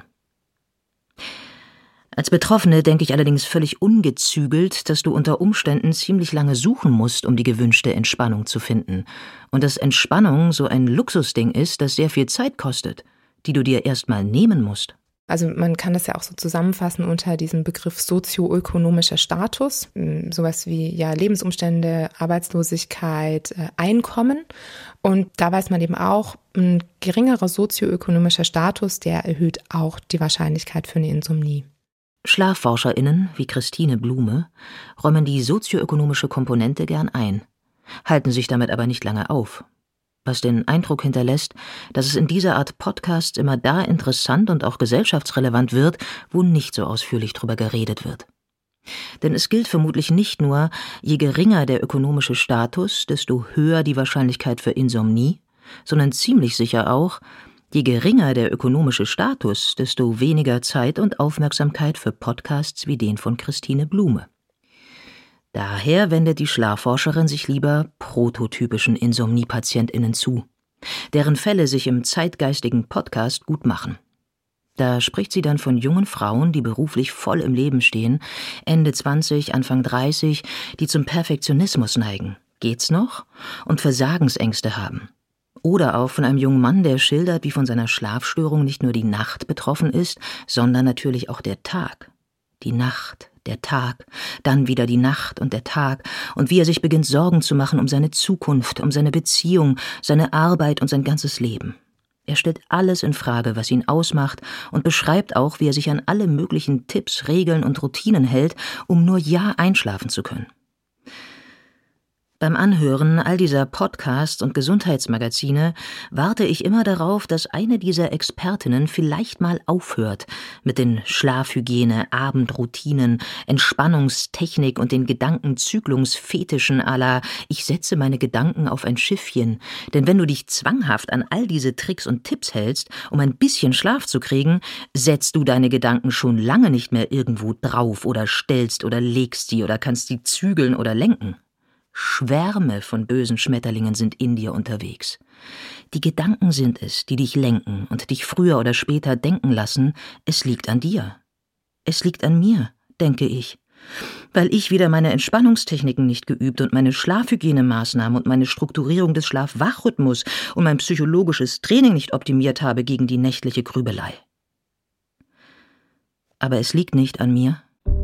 Speaker 4: Als Betroffene denke ich allerdings völlig ungezügelt, dass du unter Umständen ziemlich lange suchen musst, um die gewünschte Entspannung zu finden. Und dass Entspannung so ein Luxusding ist, das sehr viel Zeit kostet, die du dir erstmal nehmen musst.
Speaker 7: Also man kann das ja auch so zusammenfassen unter diesem Begriff sozioökonomischer Status, sowas wie Lebensumstände, Arbeitslosigkeit, Einkommen. Und da weiß man eben auch, ein geringerer sozioökonomischer Status, der erhöht auch die Wahrscheinlichkeit für eine Insomnie.
Speaker 4: SchlafforscherInnen wie Christine Blume räumen die sozioökonomische Komponente gern ein, halten sich damit aber nicht lange auf. Was den Eindruck hinterlässt, dass es in dieser Art Podcasts immer da interessant und auch gesellschaftsrelevant wird, wo nicht so ausführlich drüber geredet wird. Denn es gilt vermutlich nicht nur, je geringer der ökonomische Status, desto höher die Wahrscheinlichkeit für Insomnie, sondern ziemlich sicher auch, je geringer der ökonomische Status, desto weniger Zeit und Aufmerksamkeit für Podcasts wie den von Christine Blume. Daher wendet die Schlafforscherin sich lieber prototypischen Insomnie-PatientInnen zu, deren Fälle sich im zeitgeistigen Podcast gut machen. Da spricht sie dann von jungen Frauen, die beruflich voll im Leben stehen, Ende 20, Anfang 30, die zum Perfektionismus neigen, geht's noch, und Versagensängste haben. Oder auch von einem jungen Mann, der schildert, wie von seiner Schlafstörung nicht nur die Nacht betroffen ist, sondern natürlich auch der Tag. Die Nacht, der Tag, dann wieder die Nacht und der Tag und wie er sich beginnt, Sorgen zu machen um seine Zukunft, um seine Beziehung, seine Arbeit und sein ganzes Leben. Er stellt alles in Frage, was ihn ausmacht und beschreibt auch, wie er sich an alle möglichen Tipps, Regeln und Routinen hält, um nur einschlafen zu können. Beim Anhören all dieser Podcasts und Gesundheitsmagazine warte ich immer darauf, dass eine dieser Expertinnen vielleicht mal aufhört mit den Schlafhygiene, Abendroutinen, Entspannungstechnik und den Gedankenzyklungsfetischen à la ich setze meine Gedanken auf ein Schiffchen. Denn wenn du dich zwanghaft an all diese Tricks und Tipps hältst, um ein bisschen Schlaf zu kriegen, setzt du deine Gedanken schon lange nicht mehr irgendwo drauf oder stellst oder legst sie oder kannst sie zügeln oder lenken. Schwärme von bösen Schmetterlingen sind in dir unterwegs. Die Gedanken sind es, die dich lenken und dich früher oder später denken lassen, es liegt an dir. Es liegt an mir, denke ich, weil ich wieder meine Entspannungstechniken nicht geübt und meine Schlafhygienemaßnahmen und meine Strukturierung des Schlaf-Wach-Rhythmus und mein psychologisches Training nicht optimiert habe gegen die nächtliche Grübelei. Aber es liegt nicht an mir.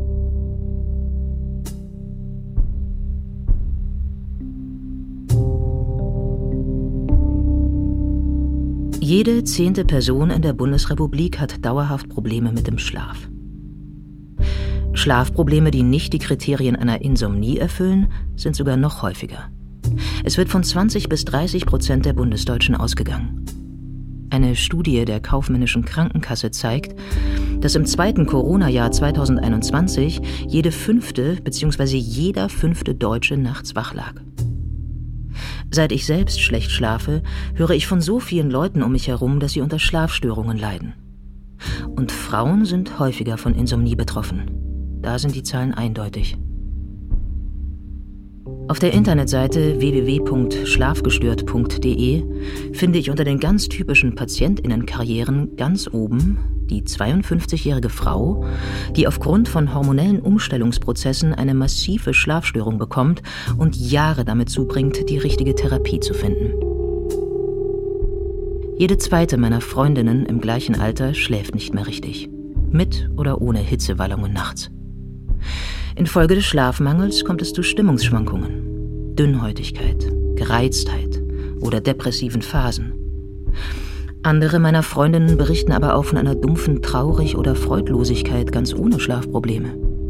Speaker 4: Jede 10. Person in der Bundesrepublik hat dauerhaft Probleme mit dem Schlaf. Schlafprobleme, die nicht die Kriterien einer Insomnie erfüllen, sind sogar noch häufiger. Es wird von 20% bis 30% der Bundesdeutschen ausgegangen. Eine Studie der Kaufmännischen Krankenkasse zeigt, dass im zweiten Corona-Jahr 2021 jede 5. bzw. jeder 5. Deutsche nachts wach lag. Seit ich selbst schlecht schlafe, höre ich von so vielen Leuten um mich herum, dass sie unter Schlafstörungen leiden. Und Frauen sind häufiger von Insomnie betroffen. Da sind die Zahlen eindeutig. Auf der Internetseite www.schlafgestört.de finde ich unter den ganz typischen PatientInnenkarrieren ganz oben die 52-jährige Frau, die aufgrund von hormonellen Umstellungsprozessen eine massive Schlafstörung bekommt und Jahre damit zubringt, die richtige Therapie zu finden. Jede zweite meiner Freundinnen im gleichen Alter schläft nicht mehr richtig. Mit oder ohne Hitzewallungen nachts. Infolge des Schlafmangels kommt es zu Stimmungsschwankungen, Dünnhäutigkeit, Gereiztheit oder depressiven Phasen. Andere meiner Freundinnen berichten aber auch von einer dumpfen Traurig- oder Freudlosigkeit ganz ohne Schlafprobleme.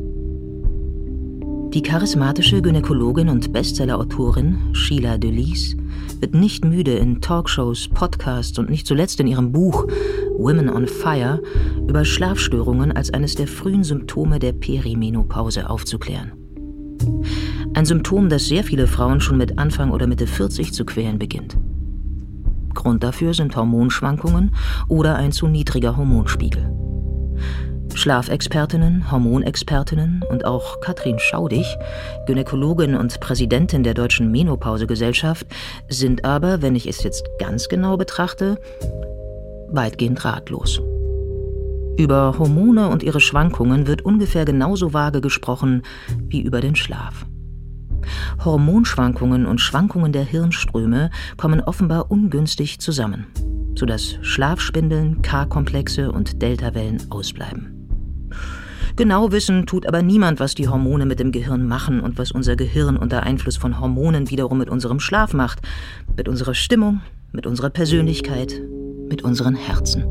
Speaker 4: Die charismatische Gynäkologin und Bestsellerautorin Sheila Delis wird nicht müde, in Talkshows, Podcasts und nicht zuletzt in ihrem Buch Women on Fire über Schlafstörungen als eines der frühen Symptome der Perimenopause aufzuklären. Ein Symptom, das sehr viele Frauen schon mit Anfang oder Mitte 40 zu quälen beginnt. Grund dafür sind Hormonschwankungen oder ein zu niedriger Hormonspiegel. Schlafexpertinnen, Hormonexpertinnen und auch Katrin Schaudig, Gynäkologin und Präsidentin der Deutschen Menopausegesellschaft, sind aber, wenn ich es jetzt ganz genau betrachte, weitgehend ratlos. Über Hormone und ihre Schwankungen wird ungefähr genauso vage gesprochen wie über den Schlaf. Hormonschwankungen und Schwankungen der Hirnströme kommen offenbar ungünstig zusammen, sodass Schlafspindeln, K-Komplexe und Deltawellen ausbleiben. Genau wissen tut aber niemand, was die Hormone mit dem Gehirn machen und was unser Gehirn unter Einfluss von Hormonen wiederum mit unserem Schlaf macht, mit unserer Stimmung, mit unserer Persönlichkeit, mit unseren Herzen.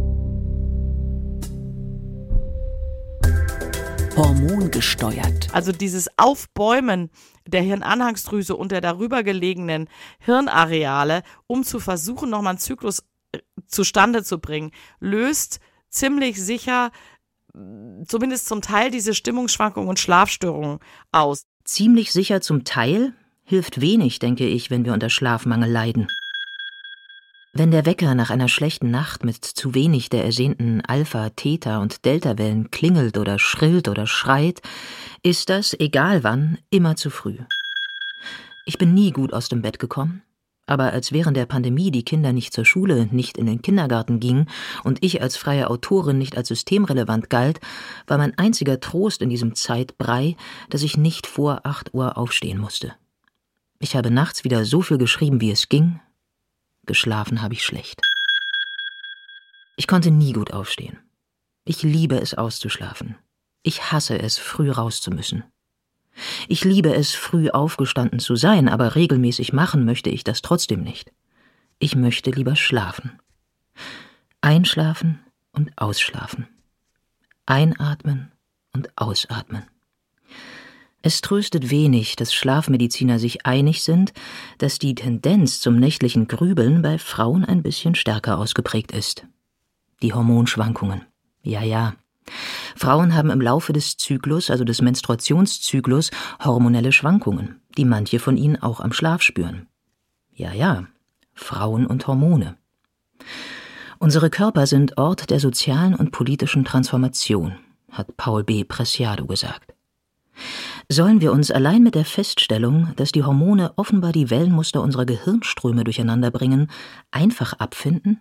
Speaker 3: Hormongesteuert.
Speaker 8: Also dieses Aufbäumen der Hirnanhangsdrüse und der darüber gelegenen Hirnareale, um zu versuchen, nochmal einen Zyklus zustande zu bringen, löst ziemlich sicher zumindest zum Teil diese Stimmungsschwankungen und Schlafstörungen aus.
Speaker 4: Ziemlich sicher zum Teil hilft wenig, denke ich, wenn wir unter Schlafmangel leiden. Wenn der Wecker nach einer schlechten Nacht mit zu wenig der ersehnten Alpha-, Theta- und Deltawellen klingelt oder schrillt oder schreit, ist das, egal wann, immer zu früh. Ich bin nie gut aus dem Bett gekommen, aber als während der Pandemie die Kinder nicht zur Schule, nicht in den Kindergarten gingen und ich als freie Autorin nicht als systemrelevant galt, war mein einziger Trost in diesem Zeitbrei, dass ich nicht vor 8 Uhr aufstehen musste. Ich habe nachts wieder so viel geschrieben, wie es ging. Geschlafen habe ich schlecht. Ich konnte nie gut aufstehen. Ich liebe es, auszuschlafen. Ich hasse es, früh raus zu müssen. Ich liebe es, früh aufgestanden zu sein, aber regelmäßig machen möchte ich das trotzdem nicht. Ich möchte lieber schlafen. Einschlafen und ausschlafen. Einatmen und ausatmen. Es tröstet wenig, dass Schlafmediziner sich einig sind, dass die Tendenz zum nächtlichen Grübeln bei Frauen ein bisschen stärker ausgeprägt ist. Die Hormonschwankungen. Ja. Frauen haben im Laufe des Zyklus, also des Menstruationszyklus, hormonelle Schwankungen, die manche von ihnen auch am Schlaf spüren. Ja, Frauen und Hormone. Unsere Körper sind Ort der sozialen und politischen Transformation, hat Paul B. Preciado gesagt. Sollen wir uns allein mit der Feststellung, dass die Hormone offenbar die Wellenmuster unserer Gehirnströme durcheinander bringen, einfach abfinden?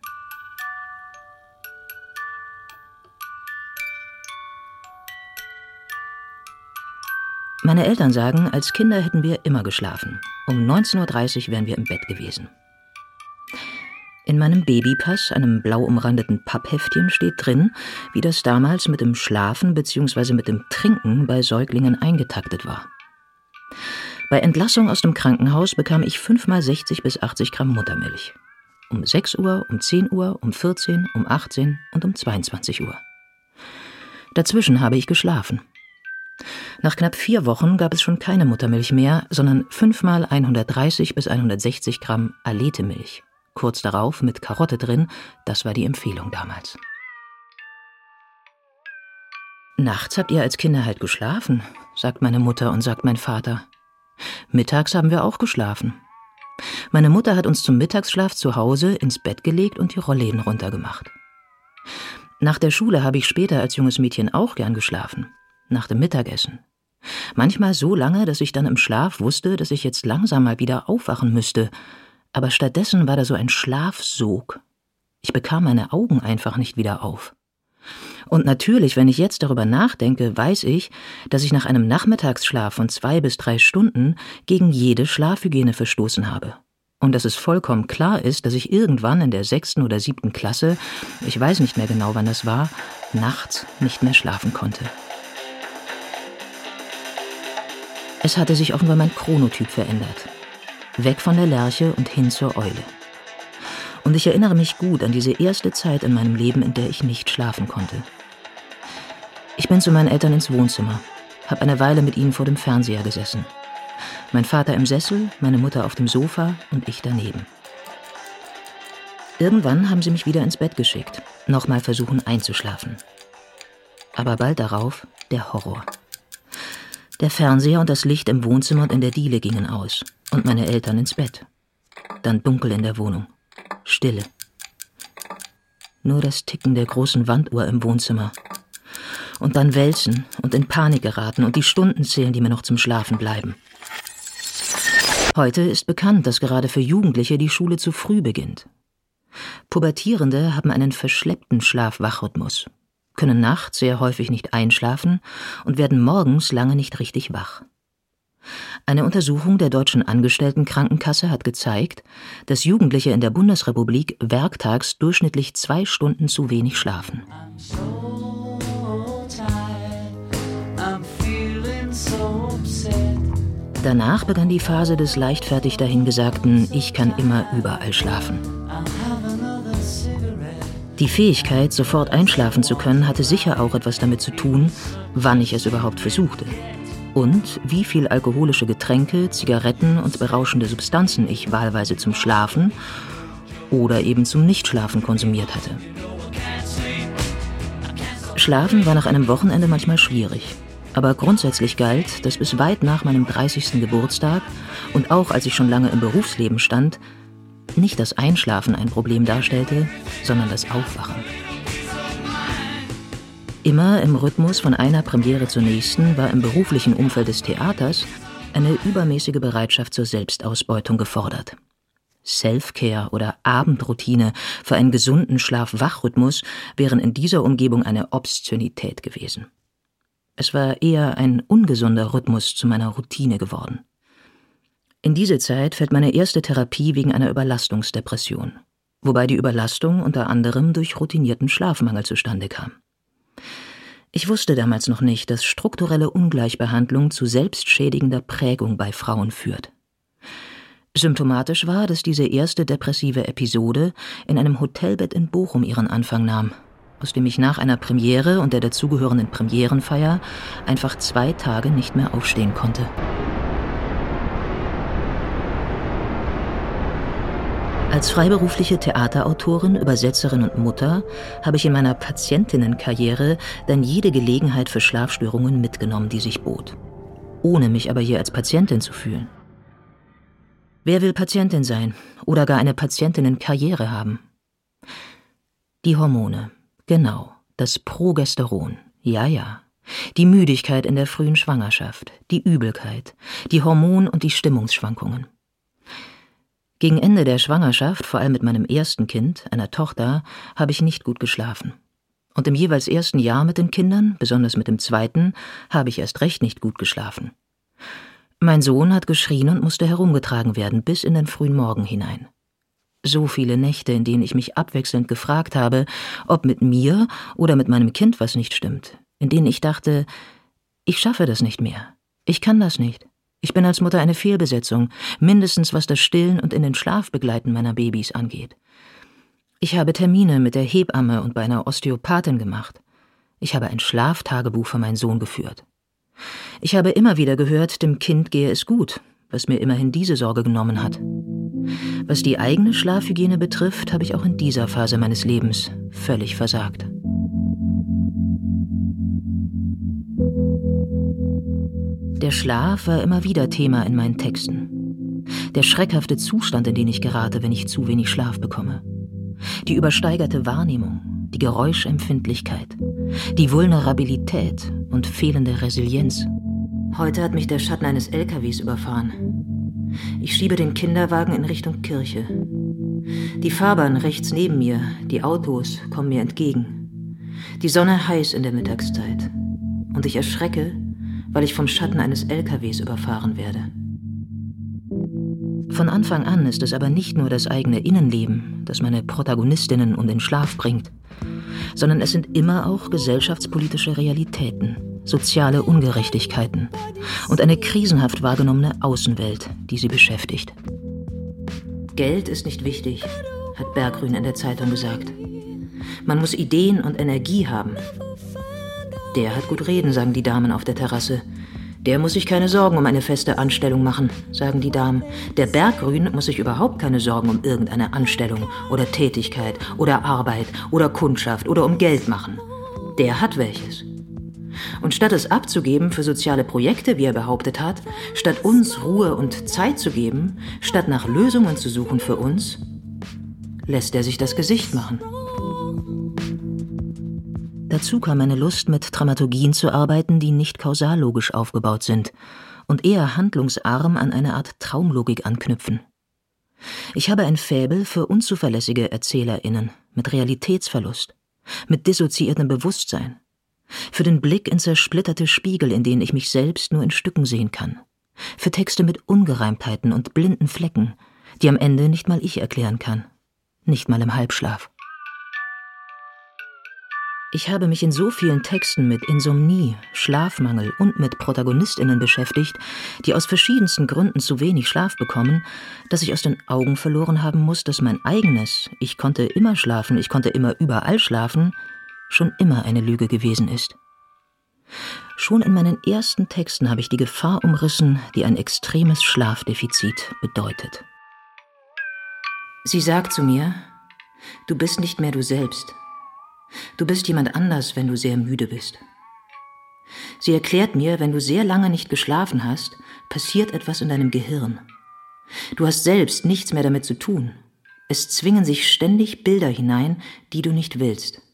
Speaker 4: Meine Eltern sagen, als Kinder hätten wir immer geschlafen. Um 19.30 Uhr wären wir im Bett gewesen. In meinem Babypass, einem blau umrandeten Pappheftchen, steht drin, wie das damals mit dem Schlafen bzw. mit dem Trinken bei Säuglingen eingetaktet war. Bei Entlassung aus dem Krankenhaus bekam ich 5-mal 60 bis 80 Gramm Muttermilch. Um 6 Uhr, um 10 Uhr, um 14, um 18 und um 22 Uhr. Dazwischen habe ich geschlafen. Nach knapp 4 Wochen gab es schon keine Muttermilch mehr, sondern 5-mal 130 bis 160 Gramm Aletemilch. kurz darauf mit Karotte drin, das war die Empfehlung damals. Nachts habt ihr als Kinder halt geschlafen, sagt meine Mutter und sagt mein Vater. Mittags haben wir auch geschlafen. Meine Mutter hat uns zum Mittagsschlaf zu Hause ins Bett gelegt und die Rollläden runtergemacht. Nach der Schule habe ich später als junges Mädchen auch gern geschlafen, nach dem Mittagessen. Manchmal so lange, dass ich dann im Schlaf wusste, dass ich jetzt langsam mal wieder aufwachen müsste. Aber stattdessen war da so ein Schlafsog. Ich bekam meine Augen einfach nicht wieder auf. Und natürlich, wenn ich jetzt darüber nachdenke, weiß ich, dass ich nach einem Nachmittagsschlaf von 2 bis 3 Stunden gegen jede Schlafhygiene verstoßen habe. Und dass es vollkommen klar ist, dass ich irgendwann in der 6. oder 7. Klasse, ich weiß nicht mehr genau, wann das war, nachts nicht mehr schlafen konnte. Es hatte sich offenbar mein Chronotyp verändert. Weg von der Lerche und hin zur Eule. Und ich erinnere mich gut an diese erste Zeit in meinem Leben, in der ich nicht schlafen konnte. Ich bin zu meinen Eltern ins Wohnzimmer, habe eine Weile mit ihnen vor dem Fernseher gesessen. Mein Vater im Sessel, meine Mutter auf dem Sofa und ich daneben. Irgendwann haben sie mich wieder ins Bett geschickt, nochmal versuchen einzuschlafen. Aber bald darauf der Horror. Der Fernseher und das Licht im Wohnzimmer und in der Diele gingen aus und meine Eltern ins Bett. Dann dunkel in der Wohnung. Stille. Nur das Ticken der großen Wanduhr im Wohnzimmer. Und dann wälzen und in Panik geraten und die Stunden zählen, die mir noch zum Schlafen bleiben. Heute ist bekannt, dass gerade für Jugendliche die Schule zu früh beginnt. Pubertierende haben einen verschleppten Schlaf-Wach-Rhythmus, können nachts sehr häufig nicht einschlafen und werden morgens lange nicht richtig wach. Eine Untersuchung der Deutschen Angestelltenkrankenkasse hat gezeigt, dass Jugendliche in der Bundesrepublik werktags durchschnittlich 2 Stunden zu wenig schlafen. Danach begann die Phase des leichtfertig dahingesagten Ich kann immer überall schlafen. Die Fähigkeit, sofort einschlafen zu können, hatte sicher auch etwas damit zu tun, wann ich es überhaupt versuchte. Und wie viel alkoholische Getränke, Zigaretten und berauschende Substanzen ich wahlweise zum Schlafen oder eben zum Nichtschlafen konsumiert hatte. Schlafen war nach einem Wochenende manchmal schwierig. Aber grundsätzlich galt, dass bis weit nach meinem 30. Geburtstag und auch als ich schon lange im Berufsleben stand, nicht das Einschlafen ein Problem darstellte, sondern das Aufwachen. Immer im Rhythmus von einer Premiere zur nächsten war im beruflichen Umfeld des Theaters eine übermäßige Bereitschaft zur Selbstausbeutung gefordert. Self-Care oder Abendroutine für einen gesunden Schlaf-Wach-Rhythmus wären in dieser Umgebung eine Obszönität gewesen. Es war eher ein ungesunder Rhythmus zu meiner Routine geworden. In diese Zeit fällt meine erste Therapie wegen einer Überlastungsdepression, wobei die Überlastung unter anderem durch routinierten Schlafmangel zustande kam. Ich wusste damals noch nicht, dass strukturelle Ungleichbehandlung zu selbstschädigender Prägung bei Frauen führt. Symptomatisch war, dass diese erste depressive Episode in einem Hotelbett in Bochum ihren Anfang nahm, aus dem ich nach einer Premiere und der dazugehörenden Premierenfeier einfach 2 Tage nicht mehr aufstehen konnte. Als freiberufliche Theaterautorin, Übersetzerin und Mutter habe ich in meiner Patientinnenkarriere dann jede Gelegenheit für Schlafstörungen mitgenommen, die sich bot, ohne mich aber hier als Patientin zu fühlen. Wer will Patientin sein oder gar eine Patientinnenkarriere haben? Die Hormone. Genau, das Progesteron, ja. Die Müdigkeit in der frühen Schwangerschaft, die Übelkeit, die Hormon- und die Stimmungsschwankungen. Gegen Ende der Schwangerschaft, vor allem mit meinem ersten Kind, einer Tochter, habe ich nicht gut geschlafen. Und im jeweils ersten Jahr mit den Kindern, besonders mit dem zweiten, habe ich erst recht nicht gut geschlafen. Mein Sohn hat geschrien und musste herumgetragen werden, bis in den frühen Morgen hinein. So viele Nächte, in denen ich mich abwechselnd gefragt habe, ob mit mir oder mit meinem Kind was nicht stimmt, in denen ich dachte, ich schaffe das nicht mehr, ich kann das nicht. Ich bin als Mutter eine Fehlbesetzung, mindestens was das Stillen und in den Schlaf begleiten meiner Babys angeht. Ich habe Termine mit der Hebamme und bei einer Osteopathin gemacht. Ich habe ein Schlaftagebuch für meinen Sohn geführt. Ich habe immer wieder gehört, dem Kind gehe es gut, was mir immerhin diese Sorge genommen hat. Was die eigene Schlafhygiene betrifft, habe ich auch in dieser Phase meines Lebens völlig versagt. Der Schlaf war immer wieder Thema in meinen Texten. Der schreckhafte Zustand, in den ich gerate, wenn ich zu wenig Schlaf bekomme. Die übersteigerte Wahrnehmung, die Geräuschempfindlichkeit, die Vulnerabilität und fehlende Resilienz. Heute hat mich der Schatten eines LKWs überfahren. Ich schiebe den Kinderwagen in Richtung Kirche. Die Fahrbahn rechts neben mir, die Autos kommen mir entgegen. Die Sonne heiß in der Mittagszeit. Und ich erschrecke, weil ich vom Schatten eines LKWs überfahren werde. Von Anfang an ist es aber nicht nur das eigene Innenleben, das meine Protagonistinnen um den Schlaf bringt, sondern es sind immer auch gesellschaftspolitische Realitäten, soziale Ungerechtigkeiten und eine krisenhaft wahrgenommene Außenwelt, die sie beschäftigt. Geld ist nicht wichtig, hat Berggrün in der Zeitung gesagt. Man muss Ideen und Energie haben. Der hat gut reden, sagen die Damen auf der Terrasse. Der muss sich keine Sorgen um eine feste Anstellung machen, sagen die Damen. Der Berggrün muss sich überhaupt keine Sorgen um irgendeine Anstellung oder Tätigkeit oder Arbeit oder Kundschaft oder um Geld machen. Der hat welches. Und statt es abzugeben für soziale Projekte, wie er behauptet hat, statt uns Ruhe und Zeit zu geben, statt nach Lösungen zu suchen für uns, lässt er sich das Gesicht machen. Dazu kam meine Lust, mit Dramaturgien zu arbeiten, die nicht kausallogisch aufgebaut sind und eher handlungsarm an eine Art Traumlogik anknüpfen. Ich habe ein Faible für unzuverlässige ErzählerInnen mit Realitätsverlust, mit dissoziiertem Bewusstsein, für den Blick in zersplitterte Spiegel, in denen ich mich selbst nur in Stücken sehen kann, für Texte mit Ungereimtheiten und blinden Flecken, die am Ende nicht mal ich erklären kann, nicht mal im Halbschlaf. Ich habe mich in so vielen Texten mit Insomnie, Schlafmangel und mit ProtagonistInnen beschäftigt, die aus verschiedensten Gründen zu wenig Schlaf bekommen, dass ich aus den Augen verloren haben muss, dass mein eigenes „Ich konnte immer schlafen, ich konnte immer überall schlafen" schon immer eine Lüge gewesen ist. Schon in meinen ersten Texten habe ich die Gefahr umrissen, die ein extremes Schlafdefizit bedeutet. Sie sagt zu mir: Du bist nicht mehr du selbst. Du bist jemand anders, wenn du sehr müde bist. Sie erklärt mir, wenn du sehr lange nicht geschlafen hast, passiert etwas in deinem Gehirn. Du hast selbst nichts mehr damit zu tun. Es zwingen sich ständig Bilder hinein, die du nicht willst.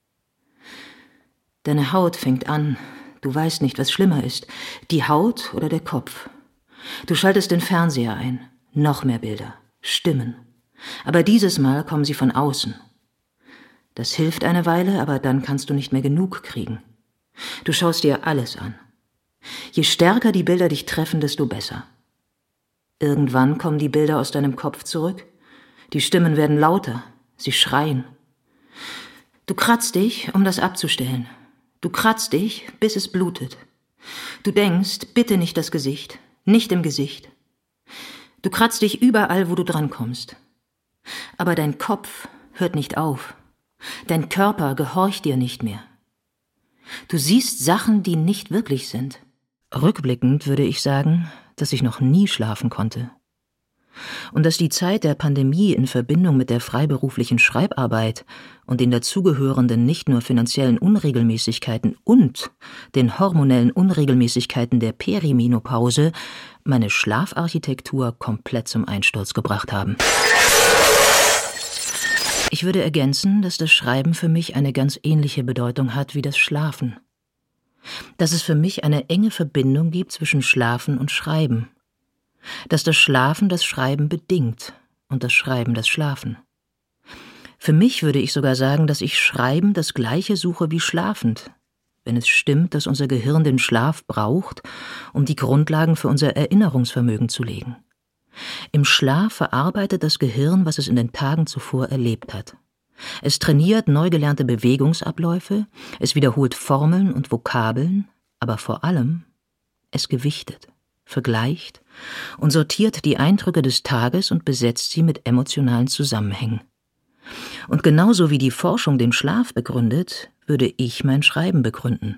Speaker 4: Deine Haut fängt an, du weißt nicht, was schlimmer ist, die Haut oder der Kopf. Du schaltest den Fernseher ein, noch mehr Bilder, Stimmen. Aber dieses Mal kommen sie von außen. Das hilft eine Weile, aber dann kannst du nicht mehr genug kriegen. Du schaust dir alles an. Je stärker die Bilder dich treffen, desto besser. Irgendwann kommen die Bilder aus deinem Kopf zurück. Die Stimmen werden lauter, sie schreien. Du kratzt dich, um das abzustellen. Du kratzt dich, bis es blutet. Du denkst, bitte nicht das Gesicht, nicht im Gesicht. Du kratzt dich überall, wo du drankommst. Aber dein Kopf hört nicht auf. Dein Körper gehorcht dir nicht mehr. Du siehst Sachen, die nicht wirklich sind. Rückblickend würde ich sagen, dass ich noch nie schlafen konnte. Und dass die Zeit der Pandemie in Verbindung mit der freiberuflichen Schreibarbeit und den dazugehörenden nicht nur finanziellen Unregelmäßigkeiten und den hormonellen Unregelmäßigkeiten der Perimenopause meine Schlafarchitektur komplett zum Einsturz gebracht haben. Ich würde ergänzen, dass das Schreiben für mich eine ganz ähnliche Bedeutung hat wie das Schlafen. Dass es für mich eine enge Verbindung gibt zwischen Schlafen und Schreiben. Dass das Schlafen das Schreiben bedingt und das Schreiben das Schlafen. Für mich würde ich sogar sagen, dass ich Schreiben das Gleiche suche wie schlafend, wenn es stimmt, dass unser Gehirn den Schlaf braucht, um die Grundlagen für unser Erinnerungsvermögen zu legen. Im Schlaf verarbeitet das Gehirn, was es in den Tagen zuvor erlebt hat. Es trainiert neu gelernte Bewegungsabläufe, es wiederholt Formeln und Vokabeln, aber vor allem, es gewichtet, vergleicht und sortiert die Eindrücke des Tages und besetzt sie mit emotionalen Zusammenhängen. Und genauso wie die Forschung den Schlaf begründet, würde ich mein Schreiben begründen.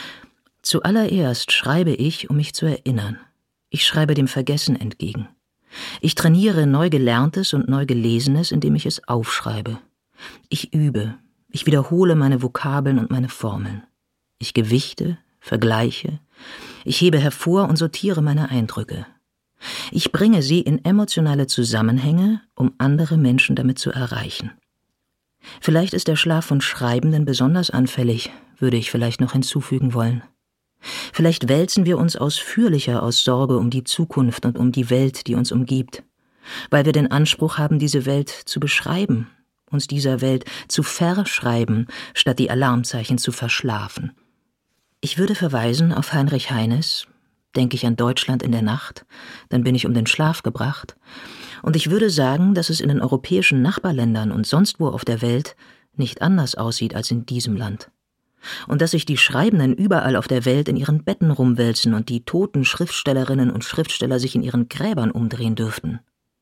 Speaker 4: Zuallererst schreibe ich, um mich zu erinnern. Ich schreibe dem Vergessen entgegen. Ich trainiere neu Gelerntes und neu Gelesenes, indem ich es aufschreibe. Ich übe, ich wiederhole meine Vokabeln und meine Formeln. Ich gewichte, vergleiche, ich hebe hervor und sortiere meine Eindrücke. Ich bringe sie in emotionale Zusammenhänge, um andere Menschen damit zu erreichen. Vielleicht ist der Schlaf von Schreibenden besonders anfällig, würde ich vielleicht noch hinzufügen wollen. Vielleicht wälzen wir uns ausführlicher aus Sorge um die Zukunft und um die Welt, die uns umgibt, weil wir den Anspruch haben, diese Welt zu beschreiben, uns dieser Welt zu verschreiben, statt die Alarmzeichen zu verschlafen. Ich würde verweisen auf Heinrich Heines, denke ich an Deutschland in der Nacht, dann bin ich um den Schlaf gebracht, und ich würde sagen, dass es in den europäischen Nachbarländern und sonst wo auf der Welt nicht anders aussieht als in diesem Land. Und dass sich die Schreibenden überall auf der Welt in ihren Betten rumwälzen und die toten Schriftstellerinnen und Schriftsteller sich in ihren Gräbern umdrehen dürften.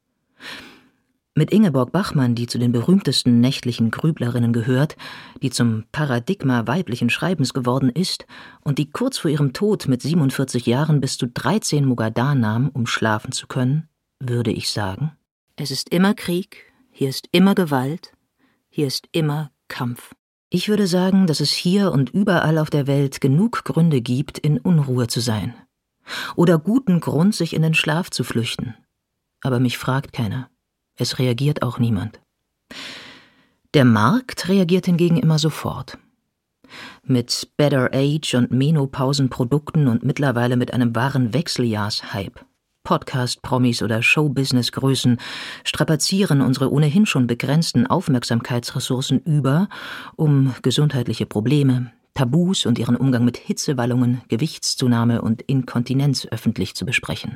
Speaker 4: Mit Ingeborg Bachmann, die zu den berühmtesten nächtlichen Grüblerinnen gehört, die zum Paradigma weiblichen Schreibens geworden ist und die kurz vor ihrem Tod mit 47 Jahren bis zu 13 Mogadar nahm, um schlafen zu können, würde ich sagen: Es ist immer Krieg, hier ist immer Gewalt, hier ist immer Kampf. Ich würde sagen, dass es hier und überall auf der Welt genug Gründe gibt, in Unruhe zu sein. Oder guten Grund, sich in den Schlaf zu flüchten. Aber mich fragt keiner. Es reagiert auch niemand. Der Markt reagiert hingegen immer sofort. Mit Better Age und Menopausenprodukten und mittlerweile mit einem wahren Wechseljahrs-Hype. Podcast-Promis oder Show-Business-Größen strapazieren unsere ohnehin schon begrenzten Aufmerksamkeitsressourcen über, um gesundheitliche Probleme, Tabus und ihren Umgang mit Hitzewallungen, Gewichtszunahme und Inkontinenz öffentlich zu besprechen.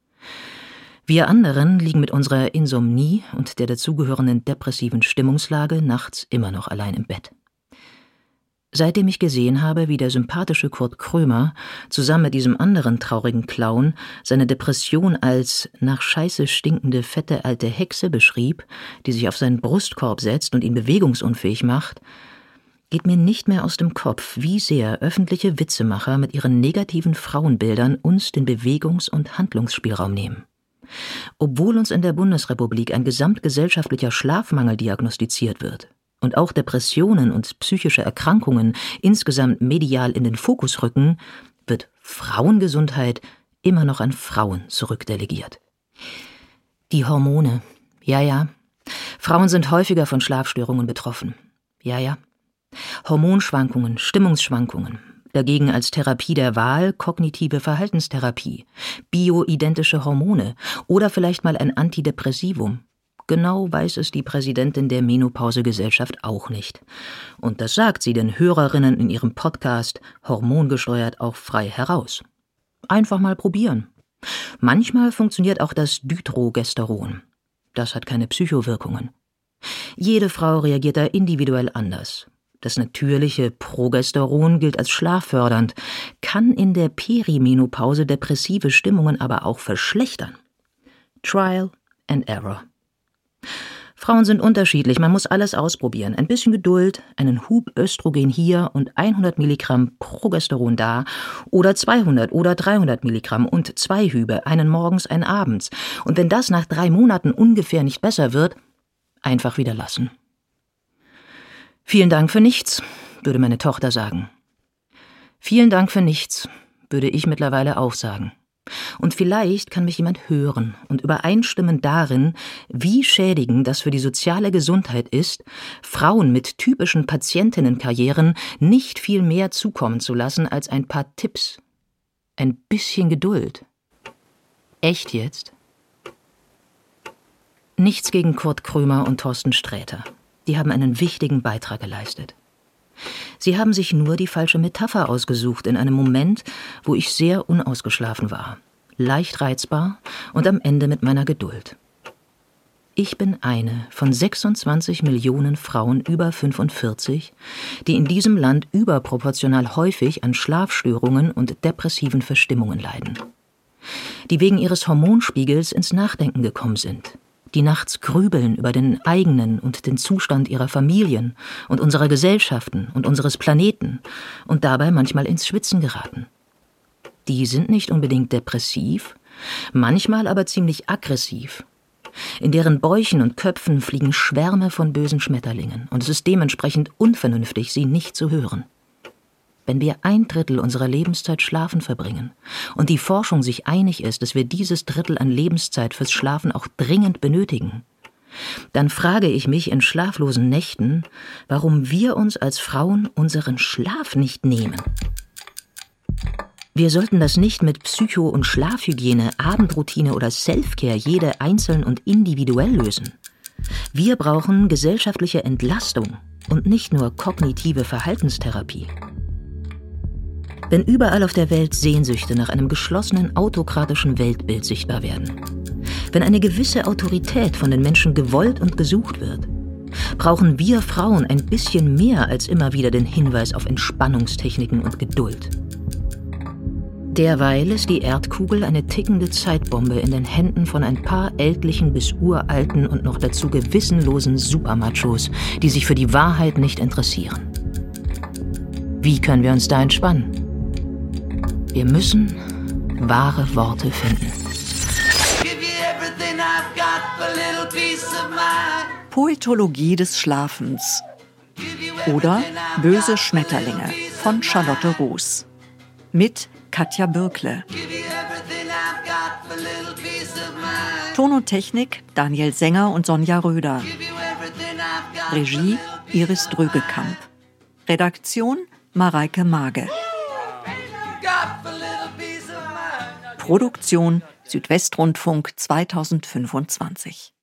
Speaker 4: Wir anderen liegen mit unserer Insomnie und der dazugehörenden depressiven Stimmungslage nachts immer noch allein im Bett. Seitdem ich gesehen habe, wie der sympathische Kurt Krömer zusammen mit diesem anderen traurigen Clown seine Depression als nach Scheiße stinkende, fette alte Hexe beschrieb, die sich auf seinen Brustkorb setzt und ihn bewegungsunfähig macht, geht mir nicht mehr aus dem Kopf, wie sehr öffentliche Witzemacher mit ihren negativen Frauenbildern uns den Bewegungs- und Handlungsspielraum nehmen. Obwohl uns in der Bundesrepublik ein gesamtgesellschaftlicher Schlafmangel diagnostiziert wird und auch Depressionen und psychische Erkrankungen insgesamt medial in den Fokus rücken, wird Frauengesundheit immer noch an Frauen zurückdelegiert. Die Hormone, ja. Frauen sind häufiger von Schlafstörungen betroffen, ja. Hormonschwankungen, Stimmungsschwankungen, dagegen als Therapie der Wahl kognitive Verhaltenstherapie, bioidentische Hormone oder vielleicht mal ein Antidepressivum. Genau weiß es die Präsidentin der Menopausegesellschaft auch nicht. Und das sagt sie den Hörerinnen in ihrem Podcast Hormongesteuert auch frei heraus. Einfach mal probieren. Manchmal funktioniert auch das Dydrogesteron. Das hat keine Psychowirkungen. Jede Frau reagiert da individuell anders. Das natürliche Progesteron gilt als schlaffördernd, kann in der Perimenopause depressive Stimmungen aber auch verschlechtern. Trial and Error. Frauen sind unterschiedlich, man muss alles ausprobieren. Ein bisschen Geduld, einen Hub Östrogen hier und 100 Milligramm Progesteron da oder 200 oder 300 Milligramm und 2 Hübe, einen morgens, einen abends. Und wenn das nach 3 Monaten ungefähr nicht besser wird, einfach wieder lassen. Vielen Dank für nichts, würde meine Tochter sagen. Vielen Dank für nichts, würde ich mittlerweile auch sagen. Und vielleicht kann mich jemand hören und übereinstimmen darin, wie schädigend das für die soziale Gesundheit ist, Frauen mit typischen Patientinnenkarrieren nicht viel mehr zukommen zu lassen als ein paar Tipps. Ein bisschen Geduld. Echt jetzt? Nichts gegen Kurt Krömer und Thorsten Sträter. Die haben einen wichtigen Beitrag geleistet. Sie haben sich nur die falsche Metapher ausgesucht in einem Moment, wo ich sehr unausgeschlafen war, leicht reizbar und am Ende mit meiner Geduld. Ich bin eine von 26 Millionen Frauen über 45, die in diesem Land überproportional häufig an Schlafstörungen und depressiven Verstimmungen leiden. Die wegen ihres Hormonspiegels ins Nachdenken gekommen sind, die nachts grübeln über den eigenen und den Zustand ihrer Familien und unserer Gesellschaften und unseres Planeten und dabei manchmal ins Schwitzen geraten. Die sind nicht unbedingt depressiv, manchmal aber ziemlich aggressiv. In deren Bäuchen und Köpfen fliegen Schwärme von bösen Schmetterlingen, und es ist dementsprechend unvernünftig, sie nicht zu hören. Wenn wir 1/3 unserer Lebenszeit schlafen verbringen und die Forschung sich einig ist, dass wir dieses Drittel an Lebenszeit fürs Schlafen auch dringend benötigen, dann frage ich mich in schlaflosen Nächten, warum wir uns als Frauen unseren Schlaf nicht nehmen. Wir sollten das nicht mit Psycho- und Schlafhygiene, Abendroutine oder Selfcare jede einzeln und individuell lösen. Wir brauchen gesellschaftliche Entlastung und nicht nur kognitive Verhaltenstherapie. Wenn überall auf der Welt Sehnsüchte nach einem geschlossenen, autokratischen Weltbild sichtbar werden, wenn eine gewisse Autorität von den Menschen gewollt und gesucht wird, brauchen wir Frauen ein bisschen mehr als immer wieder den Hinweis auf Entspannungstechniken und Geduld. Derweil ist die Erdkugel eine tickende Zeitbombe in den Händen von ein paar ältlichen bis uralten und noch dazu gewissenlosen Supermachos, die sich für die Wahrheit nicht interessieren. Wie können wir uns da entspannen? Wir müssen wahre Worte finden.
Speaker 3: Poetologie des Schlafens oder Böse Schmetterlinge von Charlotte Roos mit Katja Bürkle. Ton und Technik Daniel Sänger und Sonja Röder. Regie Iris Drögekamp. Redaktion Mareike Mage. Produktion Südwestrundfunk 2025.